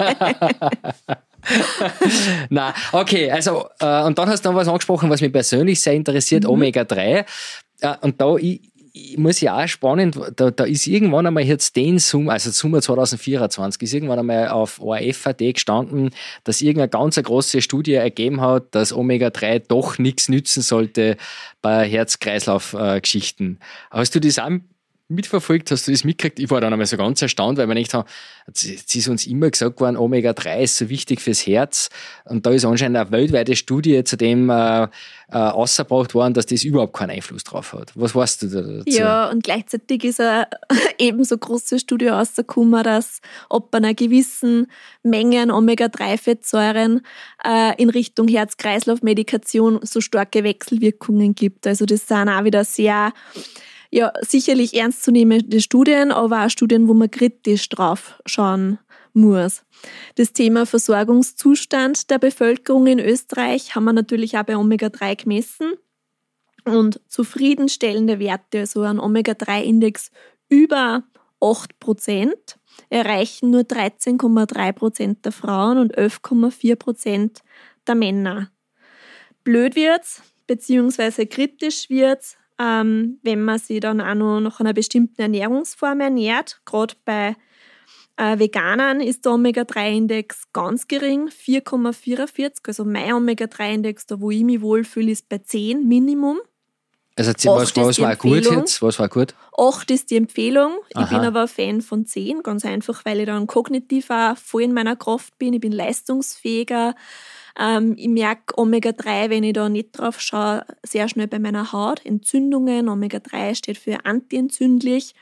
Nein, okay, also und dann hast du noch was angesprochen, was mich persönlich sehr interessiert, Omega-3. Und da ich muss ja auch spannend, da ist irgendwann einmal jetzt Sommer 2024, ist irgendwann einmal auf ORF.at gestanden, dass irgendeine ganz große Studie ergeben hat, dass Omega-3 doch nichts nützen sollte bei Herz-Kreislauf-Geschichten. Hast du das auch mitverfolgt? Hast du das mitgekriegt? Ich war dann einmal so ganz erstaunt, weil man nicht jetzt ist uns immer gesagt worden, Omega-3 ist so wichtig fürs Herz. Und da ist anscheinend eine weltweite Studie zu dem ausgebracht worden, dass das überhaupt keinen Einfluss drauf hat. Was weißt du da dazu? Ja, und gleichzeitig ist eine ebenso große Studie rausgekommen, dass ob bei einer gewissen Menge an Omega-3-Fettsäuren in Richtung Herz-Kreislauf-Medikation so starke Wechselwirkungen gibt. Also das sind auch wieder sehr sicherlich ernstzunehmende Studien, aber auch Studien, wo man kritisch drauf schauen muss. Das Thema Versorgungszustand der Bevölkerung in Österreich haben wir natürlich auch bei Omega-3 gemessen und zufriedenstellende Werte, also ein Omega-3-Index über 8%, erreichen nur 13,3% der Frauen und 11,4% der Männer. Blöd wird's, beziehungsweise kritisch wird's, wenn man sich dann auch noch nach einer bestimmten Ernährungsform ernährt. Gerade bei Veganern ist der Omega-3-Index ganz gering, 4,44. Also mein Omega-3-Index, da wo ich mich wohlfühle, ist bei 10 Minimum. Also was war gut jetzt? Was war gut? 8 ist die Empfehlung. Ich bin aber ein Fan von 10, ganz einfach, weil ich dann kognitiv auch voll in meiner Kraft bin. Ich bin leistungsfähiger. Ich merke Omega-3, wenn ich da nicht drauf schaue, sehr schnell bei meiner Haut. Entzündungen, Omega-3 steht für antientzündlich.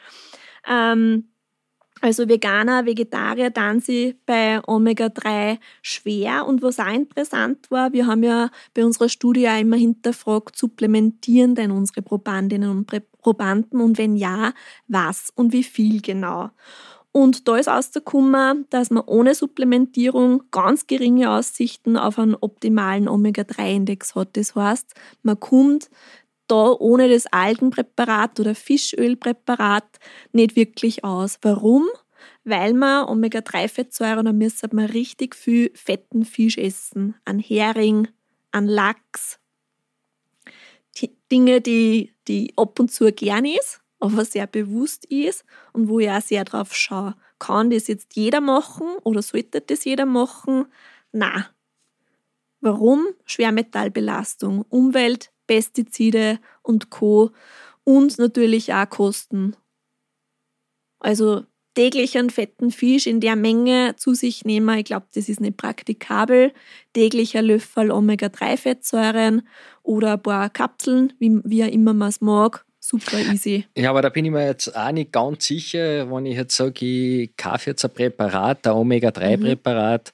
Also Veganer, Vegetarier dann sie bei Omega-3 schwer. Und was auch interessant war, wir haben ja bei unserer Studie auch immer hinterfragt, supplementieren denn unsere Probandinnen und Probanden und wenn ja, was und wie viel genau? Und da ist rausgekommen, dass man ohne Supplementierung ganz geringe Aussichten auf einen optimalen Omega-3-Index hat. Das heißt, man kommt da ohne das Algenpräparat oder Fischölpräparat nicht wirklich aus. Warum? Weil man Omega-3-Fettsäuren, da müsste man richtig viel fetten Fisch essen. An Hering, an Lachs. Dinge, die ab und zu gern ist, aber sehr bewusst ist und wo ich auch sehr drauf schaue. Kann das jetzt jeder machen oder sollte das jeder machen? Nein. Warum? Schwermetallbelastung, Umwelt, Pestizide und Co. Und natürlich auch Kosten. Also täglich einen fetten Fisch in der Menge zu sich nehmen, ich glaube, das ist nicht praktikabel. Täglich ein Löffel Omega-3-Fettsäuren oder ein paar Kapseln, wie auch immer man es mag. Super easy. Ja, aber da bin ich mir jetzt auch nicht ganz sicher, wenn ich jetzt sage, ich kaufe jetzt ein Präparat, ein Omega-3-Präparat.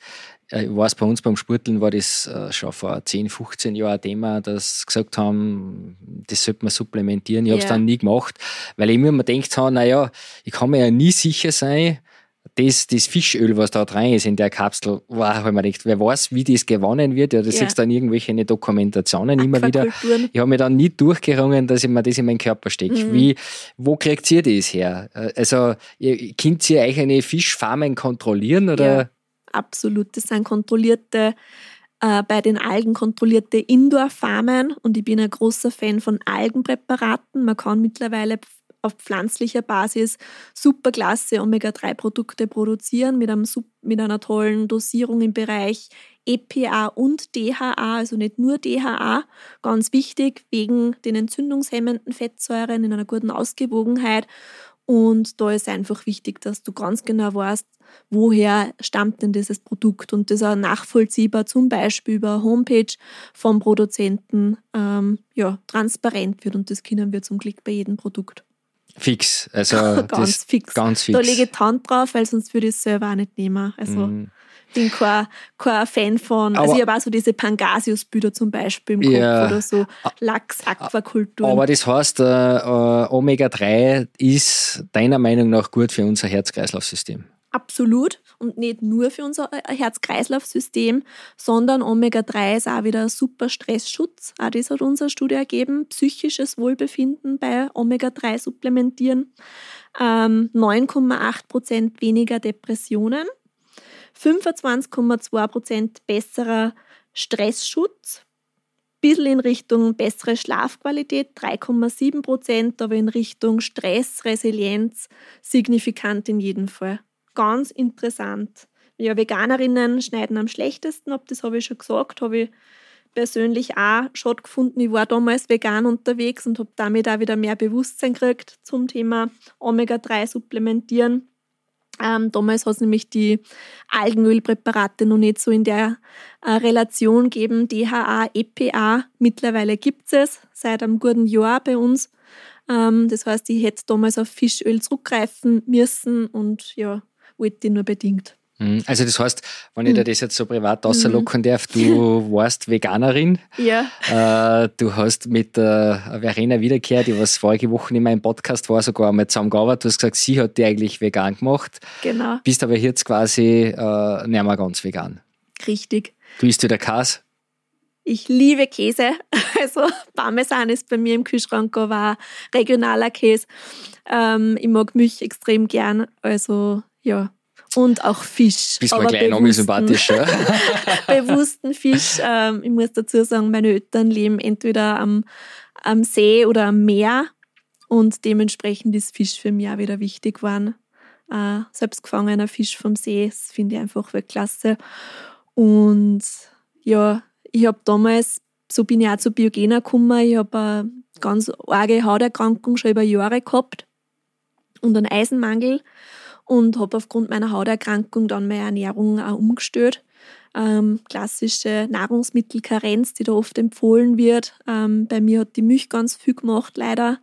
Ich weiß, bei uns beim Sporteln war das schon vor 10, 15 Jahren ein Thema, dass sie gesagt haben, das sollte man supplementieren. Ich habe es dann nie gemacht, weil ich mir immer gedacht habe, naja, ich kann mir ja nie sicher sein, das Fischöl, was da rein ist in der Kapsel, habe ich mir gedacht, wer weiß, wie das gewonnen wird. Ja, das siehst du dann irgendwelche Dokumentationen immer wieder. Ich habe mir dann nie durchgerungen, dass ich mir das in meinen Körper stecke. Wo kriegt ihr das her? Also, könnt ihr euch eine Fischfarmen kontrollieren? Oder? Ja, absolut. Das sind kontrollierte, bei den Algen kontrollierte Indoor-Farmen und ich bin ein großer Fan von Algenpräparaten. Man kann mittlerweile auf pflanzlicher Basis superklasse Omega-3-Produkte produzieren mit einer tollen Dosierung im Bereich EPA und DHA, also nicht nur DHA, ganz wichtig, wegen den entzündungshemmenden Fettsäuren in einer guten Ausgewogenheit. Und da ist einfach wichtig, dass du ganz genau weißt, woher stammt denn dieses Produkt und das auch nachvollziehbar zum Beispiel über eine Homepage vom Produzenten transparent wird und das können wir zum Glück bei jedem Produkt. Fix, also ganz fix. Da lege ich die Hand drauf, weil sonst würde ich es selber auch nicht nehmen. Also bin kein Fan von, also ich habe auch so diese Pangasius-Bilder zum Beispiel im Kopf oder so Lachs-Aquakultur. Aber das heißt, Omega-3 ist deiner Meinung nach gut für unser Herz-Kreislauf-System? Absolut. Und nicht nur für unser Herz-Kreislauf-System, sondern Omega-3 ist auch wieder ein super Stressschutz. Auch das hat unsere Studie ergeben. Psychisches Wohlbefinden bei Omega-3 supplementieren. 9,8% weniger Depressionen. 25,2% besserer Stressschutz. Bisschen in Richtung bessere Schlafqualität, 3,7%, aber in Richtung Stress, Resilienz signifikant in jedem Fall. Ganz interessant. Ja, Veganerinnen schneiden am schlechtesten ab, das habe ich schon gesagt, habe ich persönlich auch schon gefunden. Ich war damals vegan unterwegs und habe damit auch wieder mehr Bewusstsein gekriegt zum Thema Omega-3 supplementieren. Damals hat es nämlich die Algenölpräparate noch nicht so in der Relation gegeben, DHA, EPA. Mittlerweile gibt es seit einem guten Jahr bei uns. Das heißt, ich hätte damals auf Fischöl zurückgreifen müssen und ja, wollte ich nur bedingt. Also das heißt, wenn ich dir das jetzt so privat rauslocken darf, du warst Veganerin. Ja. Du hast mit Verena Wiederkehr, die was vorige Woche in meinem Podcast war, sogar einmal zusammengearbeitet. Du hast gesagt, sie hat die eigentlich vegan gemacht. Genau. Bist aber jetzt quasi nicht mehr ganz vegan. Richtig. Du isst wieder Käse? Ich liebe Käse. Also Parmesan ist bei mir im Kühlschrank, aber auch regionaler Käse. Ich mag Milch extrem gern. Also ja. Und auch Fisch. Bist du mir gleich noch sympathisch, ja? Bewussten Fisch. Ich muss dazu sagen, meine Eltern leben entweder am See oder am Meer und dementsprechend ist Fisch für mich auch wieder wichtig geworden. Selbstgefangener Fisch vom See, das finde ich einfach klasse. Und ja, ich habe damals, so bin ich auch zu Biogena gekommen, ich habe eine ganz arge Hauterkrankung schon über Jahre gehabt und einen Eisenmangel. Und habe aufgrund meiner Hauterkrankung dann meine Ernährung auch umgestellt. Klassische Nahrungsmittelkarenz, die da oft empfohlen wird. Bei mir hat die Milch ganz viel gemacht, leider.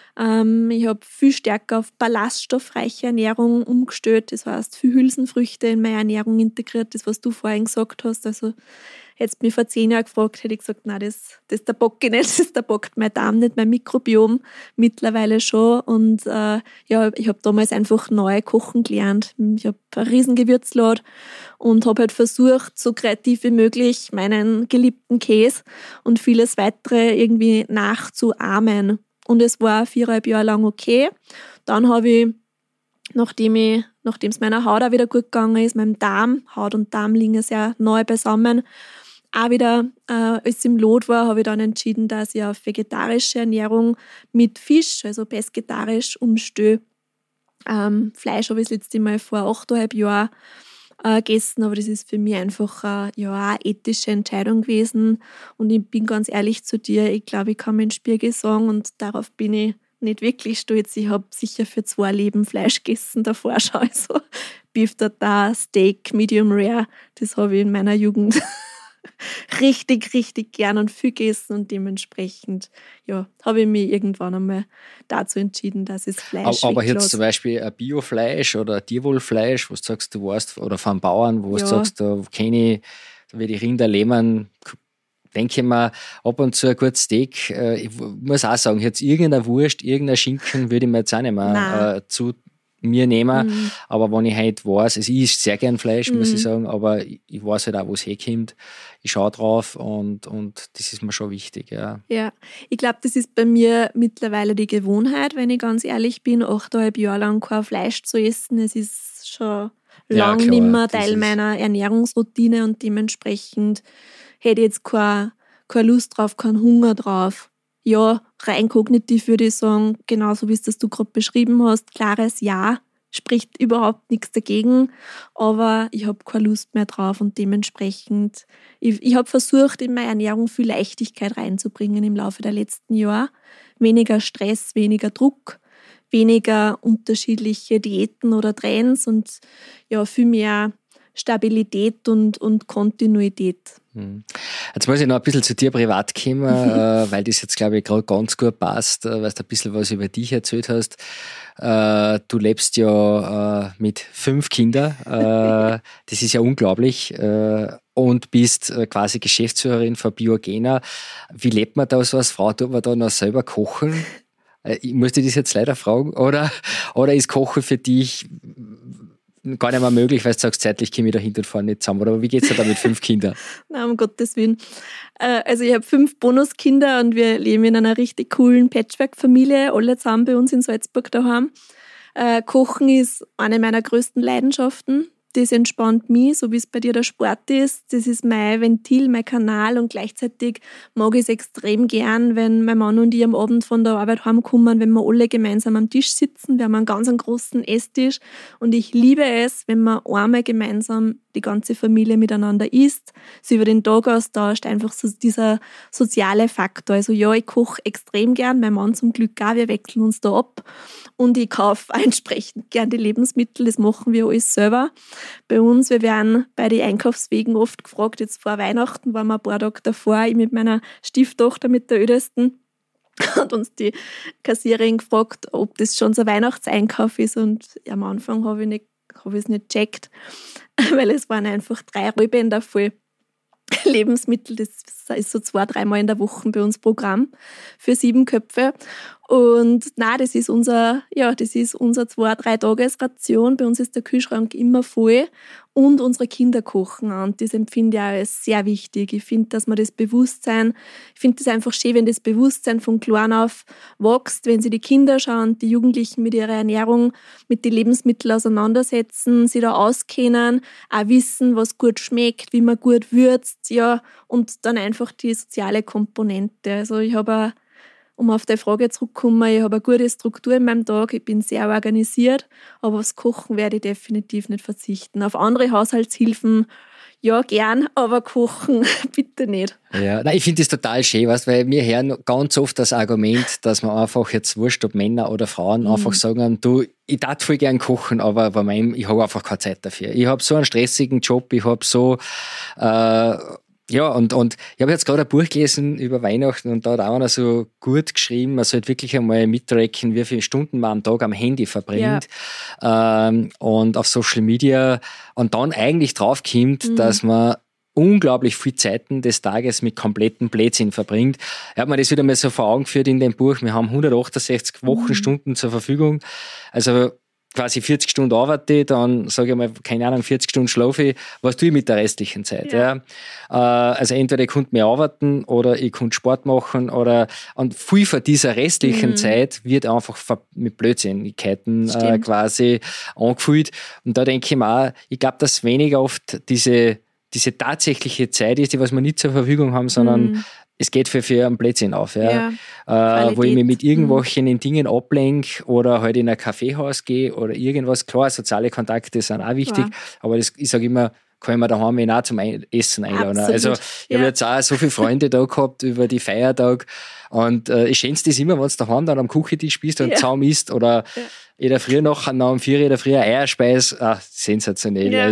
Ich habe viel stärker auf ballaststoffreiche Ernährung umgestellt. Das heißt, viel Hülsenfrüchte in meine Ernährung integriert, das, was du vorhin gesagt hast. Also hättest du mich vor 10 Jahren gefragt, hätte ich gesagt, nein, das bockt ich nicht, das bockt mein Darm nicht, mein Mikrobiom mittlerweile schon. Und ich habe damals einfach neu kochen gelernt. Ich habe eine riesen Gewürzlade und habe halt versucht, so kreativ wie möglich meinen geliebten Käse und vieles weitere irgendwie nachzuahmen. Und es war 4,5 Jahre lang okay. Dann habe ich, nachdem es meiner Haut auch wieder gut gegangen ist, meinem Darm, Haut und Darm liegen sehr nahe beisammen, auch wieder, als es im Lot war, habe ich dann entschieden, dass ich auf vegetarische Ernährung mit Fisch, also pesketarisch, umstelle. Fleisch habe ich das letzte Mal vor 8,5 Jahren gegessen, aber das ist für mich einfach eine ethische Entscheidung gewesen. Und ich bin ganz ehrlich zu dir, ich glaube, ich kann mir den Spiegel sagen und darauf bin ich nicht wirklich stolz. Ich habe sicher für 2 Leben Fleisch gegessen davor schon. Also Beef Tartar, Steak, Medium Rare, das habe ich in meiner Jugend richtig, richtig gern und viel gegessen und dementsprechend habe ich mich irgendwann einmal dazu entschieden, dass es Fleisch Aber weglasse. jetzt zum Beispiel ein Biofleisch oder ein Tierwohlfleisch, wo du sagst, du warst, oder von Bauern, wo du sagst, da kenne ich, da wie die Rinder leben, denke ich mir, ab und zu ein gutes Steak. Ich muss auch sagen, jetzt irgendeine Wurst, irgendein Schinken würde ich mir jetzt auch nicht mehr zu mir nehmen. Aber wenn ich halt weiß, also ich esse sehr gern Fleisch, muss ich sagen, aber ich weiß halt auch, wo es herkommt. Ich schaue drauf und das ist mir schon wichtig. Ja, ich glaube, das ist bei mir mittlerweile die Gewohnheit, wenn ich ganz ehrlich bin, 8,5 Jahre lang kein Fleisch zu essen. Es ist schon lang nicht mehr Teil meiner Ernährungsroutine und dementsprechend hätte ich jetzt keine Lust drauf, keinen Hunger drauf. Ja, rein kognitiv würde ich sagen, genauso wie es das du gerade beschrieben hast, klares Ja, spricht überhaupt nichts dagegen, aber ich habe keine Lust mehr drauf und dementsprechend, ich habe versucht, in meine Ernährung viel Leichtigkeit reinzubringen im Laufe der letzten Jahre. Weniger Stress, weniger Druck, weniger unterschiedliche Diäten oder Trends und viel mehr Stabilität und Kontinuität. Jetzt muss ich noch ein bisschen zu dir privat kommen, weil das jetzt, glaube ich, gerade ganz gut passt, weil du ein bisschen was über dich erzählt hast. Du lebst ja mit 5 Kindern, das ist ja unglaublich, und bist quasi Geschäftsführerin von Biogena. Wie lebt man da so als Frau? Tut man da noch selber kochen? Ich muss dir das jetzt leider fragen. Oder ist Kochen für dich gar nicht mehr möglich, weil du sagst, zeitlich komme ich da hinten und vorne nicht zusammen? Oder wie geht es dir da mit 5 Kindern? Nein, um Gottes Willen. Also ich habe 5 Bonuskinder und wir leben in einer richtig coolen Patchwork-Familie, alle zusammen bei uns in Salzburg daheim. Kochen ist eine meiner größten Leidenschaften. Das entspannt mich, so wie es bei dir der Sport ist. Das ist mein Ventil, mein Kanal und gleichzeitig mag ich es extrem gern, wenn mein Mann und ich am Abend von der Arbeit heimkommen, wenn wir alle gemeinsam am Tisch sitzen. Wir haben einen ganz großen Esstisch und ich liebe es, wenn man einmal gemeinsam die ganze Familie miteinander isst, sich über den Tag austauscht, einfach so dieser soziale Faktor. Also ja, ich koche extrem gern, mein Mann zum Glück auch, wir wechseln uns da ab und ich kaufe entsprechend gern die Lebensmittel, das machen wir alles selber. Bei uns, wir werden bei den Einkaufswegen oft gefragt, jetzt vor Weihnachten waren wir ein paar Tage davor, ich mit meiner Stieftochter, mit der Ältesten, hat uns die Kassiererin gefragt, ob das schon so ein Weihnachtseinkauf ist und am Anfang habe ich es nicht gecheckt, weil es waren einfach 3 Rollbänder voll Lebensmittel. Das ist so 2-3 Mal in der Woche bei uns Programm für 7 Köpfe. Und nein, das ist unser 2-3 Tagesration. Bei uns ist der Kühlschrank immer voll und unsere Kinder kochen an. Das empfinde ich auch als sehr wichtig. Ich finde, dass man das Bewusstsein, ich finde es einfach schön, wenn das Bewusstsein von klein auf wächst, wenn sie die Kinder schauen, die Jugendlichen mit ihrer Ernährung, mit den Lebensmitteln auseinandersetzen, sie da auskennen, auch wissen, was gut schmeckt, wie man gut würzt, ja, und dann einfach die soziale Komponente. Also ich habe um auf die Frage zurückzukommen, ich habe eine gute Struktur in meinem Tag, ich bin sehr organisiert, aber aufs Kochen werde ich definitiv nicht verzichten. Auf andere Haushaltshilfen, ja, gern, aber kochen bitte nicht. Ja, nein, ich finde das total schön, weißt, weil wir hören ganz oft das Argument, dass man einfach jetzt wurscht, ob Männer oder Frauen einfach sagen, du, ich darf voll gern kochen, aber ich habe einfach keine Zeit dafür. Ich habe so einen stressigen Job, ich habe so ja, und ich habe jetzt gerade ein Buch gelesen über Weihnachten und da hat auch einer so gut geschrieben, man sollte wirklich einmal mittracken, wie viele Stunden man am Tag am Handy verbringt und auf Social Media und dann eigentlich draufkommt, dass man unglaublich viel Zeiten des Tages mit kompletten Blödsinn verbringt. Ich habe mir das wieder mal so vor Augen geführt in dem Buch. Wir haben 168 Wochenstunden zur Verfügung. Also quasi 40 Stunden arbeite, dann sage ich mal, keine Ahnung, 40 Stunden schlafe ich, was tue ich mit der restlichen Zeit? Ja. Also entweder ich konnte mehr arbeiten oder ich konnte Sport machen und viel von dieser restlichen Zeit wird einfach mit Blödsinnigkeiten quasi angefühlt. Und da denke ich mir auch, ich glaube, dass weniger oft diese tatsächliche Zeit ist, die was wir nicht zur Verfügung haben, sondern es geht für einen Blödsinn auf, wo ich mich mit irgendwelchen Dingen ablenke oder halt in ein Kaffeehaus gehe oder irgendwas. Klar, soziale Kontakte sind auch wichtig, aber ich sage immer, kann ich mir daheim auch zum Essen einladen. Absolut. Also ich habe jetzt auch so viele Freunde da gehabt über die Feiertage und das Schönste ist immer, wenn du daheim dann am Küchentisch bist und zusammen isst oder in der Früh nachher noch um 4 Uhr in der Früh Eierspeis, sensationell. Ja.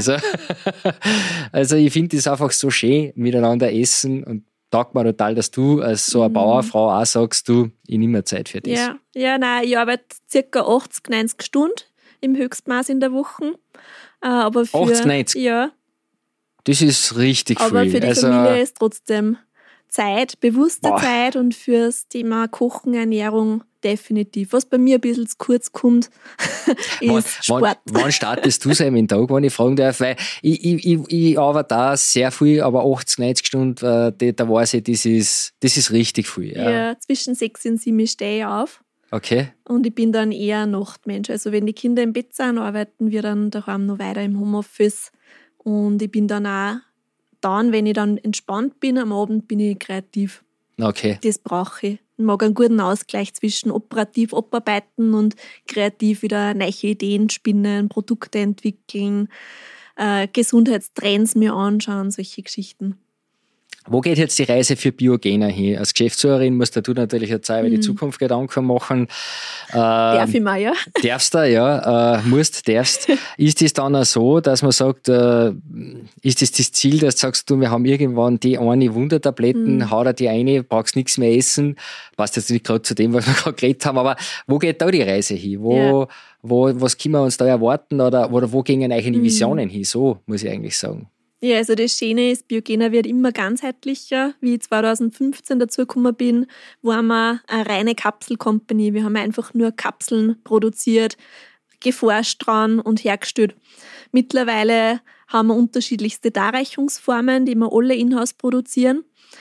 Also ich finde das einfach so schön, miteinander essen und taugt mir total, dass du als so eine Bauerfrau auch sagst, du, ich nehme mir Zeit für das. Nein, ich arbeite ca. 80, 90 Stunden im Höchstmaß in der Woche. Aber für, 80, 90? Ja. Das ist richtig viel. Aber für die Familie ist trotzdem Zeit, bewusste Zeit und fürs Thema Kochen, Ernährung definitiv. Was bei mir ein bisschen zu kurz kommt, ist Sport. Wann startest du so einen Tag, wenn ich fragen darf? Weil ich arbeite da sehr viel, aber 80, 90 Stunden, da weiß ich, das ist richtig viel. Ja, zwischen 6 und 7 stehe ich auf. Okay. Und ich bin dann eher ein Nachtmensch. Also wenn die Kinder im Bett sind, arbeiten wir dann daheim noch weiter im Homeoffice. Und ich bin dann auch wenn ich dann entspannt bin, am Abend bin ich kreativ. Okay. Das brauche ich. Ich mag einen guten Ausgleich zwischen operativ abarbeiten und kreativ wieder neue Ideen spinnen, Produkte entwickeln, Gesundheitstrends mir anschauen, solche Geschichten. Wo geht jetzt die Reise für Biogener hin? Als Geschäftsführerin musst du natürlich jetzt auch über die Zukunft Gedanken machen. Darf ich mal, ja? Darfst du, ja. Darfst. Ist es dann auch so, dass man sagt, ist es das Ziel, dass du sagst, wir haben irgendwann die eine Wundertabletten, hau dir die eine, brauchst nichts mehr essen. Passt jetzt nicht gerade zu dem, was wir gerade geredet haben, aber wo geht da die Reise hin? Was können wir uns da erwarten oder wo gehen eigentlich die Visionen hin? So muss ich eigentlich sagen. Ja, also das Schöne ist, Biogener wird immer ganzheitlicher. Wie ich 2015 dazugekommen bin, waren wir eine reine Kapsel-Company. Wir haben einfach nur Kapseln produziert, geforscht dran und hergestellt. Mittlerweile haben wir unterschiedlichste Darreichungsformen, die wir alle in-house produzieren.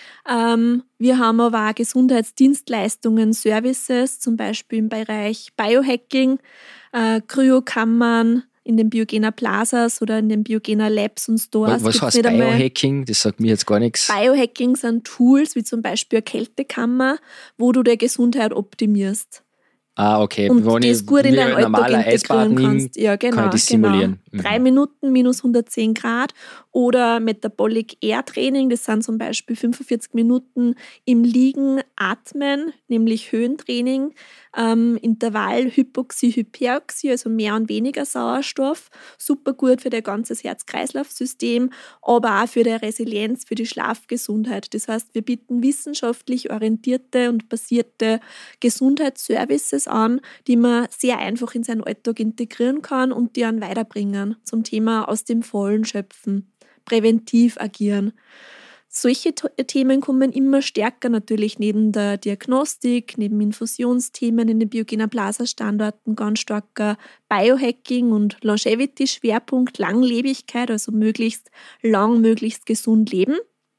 Wir haben aber auch Gesundheitsdienstleistungen, Services, zum Beispiel im Bereich Biohacking, Kryokammern, in den Biogener Plazas oder in den Biogener Labs und Stores. Was heißt Biohacking? Das sagt mir jetzt gar nichts. Biohacking sind Tools, wie zum Beispiel eine Kältekammer, wo du deine Gesundheit optimierst. Okay. Und wenn das gut in deinen Alltag integrieren kannst. Ja, genau. Kann ich das simulieren. Genau. 3 Minuten minus 110 Grad oder Metabolic Air Training, das sind zum Beispiel 45 Minuten im Liegen atmen, nämlich Höhentraining, Intervall Hypoxie, Hyperoxie, also mehr und weniger Sauerstoff, super gut für dein ganzes Herz-Kreislauf-System, aber auch für die Resilienz, für die Schlafgesundheit. Das heißt, wir bieten wissenschaftlich orientierte und basierte Gesundheitsservices an, die man sehr einfach in seinen Alltag integrieren kann und die einen weiterbringen zum Thema aus dem Vollen schöpfen, präventiv agieren. Solche Themen kommen immer stärker natürlich neben der Diagnostik, neben Infusionsthemen in den Biogener Plaza-Standorten, ganz starker Biohacking und Longevity-Schwerpunkt, Langlebigkeit, also möglichst lang, möglichst gesund leben.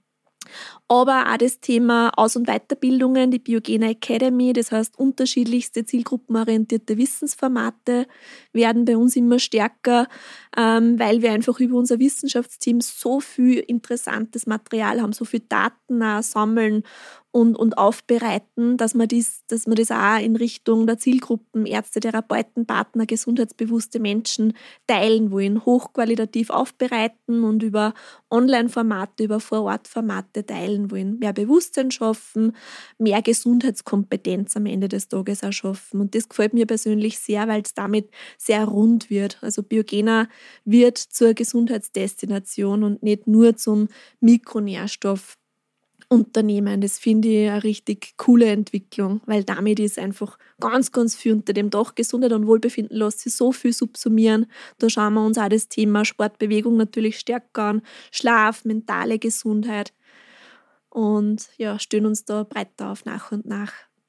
Aber auch das Thema Aus- und Weiterbildungen, die Biogener Academy, das heißt unterschiedlichste zielgruppenorientierte Wissensformate werden bei uns immer stärker, weil wir einfach über unser Wissenschaftsteam so viel interessantes Material haben, so viel Daten auch sammeln und aufbereiten, dass wir das auch in Richtung der Zielgruppen, Ärzte, Therapeuten, Partner, gesundheitsbewusste Menschen teilen wollen, hochqualitativ aufbereiten und über Online-Formate, über Vor-Ort-Formate teilen wollen. Mehr Bewusstsein schaffen, mehr Gesundheitskompetenz am Ende des Tages auch schaffen. Und das gefällt mir persönlich sehr, weil es damit sehr rund wird. Also Biogener wird zur Gesundheitsdestination und nicht nur zum Mikronährstoff Unternehmen. Das finde ich eine richtig coole Entwicklung, weil damit ist einfach ganz, ganz viel unter dem Dach Gesundheit und Wohlbefinden lässt sich so viel subsumieren. Da schauen wir uns auch das Thema Sportbewegung natürlich stärker an, Schlaf, mentale Gesundheit und ja, stellen uns da breiter auf nach und nach.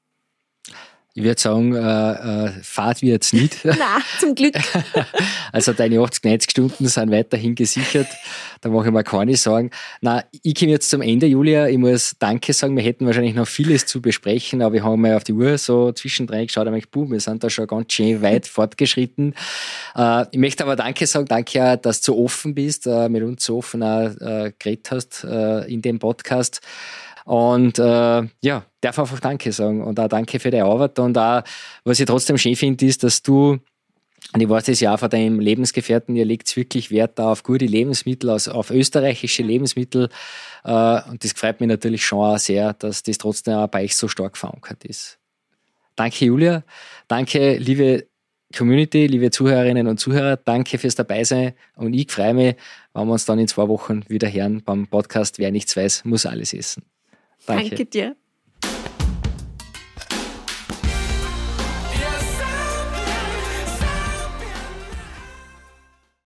Ich würde sagen, Fahrt wird es nicht. Nein, zum Glück. Also deine 80, 90 Stunden sind weiterhin gesichert. Da mache ich mir keine Sorgen. Nein, ich komme jetzt zum Ende, Julia. Ich muss Danke sagen. Wir hätten wahrscheinlich noch vieles zu besprechen, aber wir haben mal auf die Uhr so zwischendrin geschaut und ich gedacht, wir sind da schon ganz schön weit fortgeschritten. Ich möchte aber Danke sagen. Danke auch, dass du so offen bist, mit uns so offen auch geredet hast in dem Podcast. Und darf einfach Danke sagen und auch danke für deine Arbeit und auch, was ich trotzdem schön finde, ist, dass du Und ich weiß das ja auch von deinem Lebensgefährten, ihr legt wirklich Wert auf gute Lebensmittel, auf österreichische Lebensmittel. Und das freut mich natürlich schon auch sehr, dass das trotzdem auch bei euch so stark verankert ist. Danke, Julia. Danke, liebe Community, liebe Zuhörerinnen und Zuhörer. Danke fürs Dabeisein. Und ich freue mich, wenn wir uns dann in 2 Wochen wieder hören beim Podcast Wer nichts weiß, muss alles essen. Danke dir.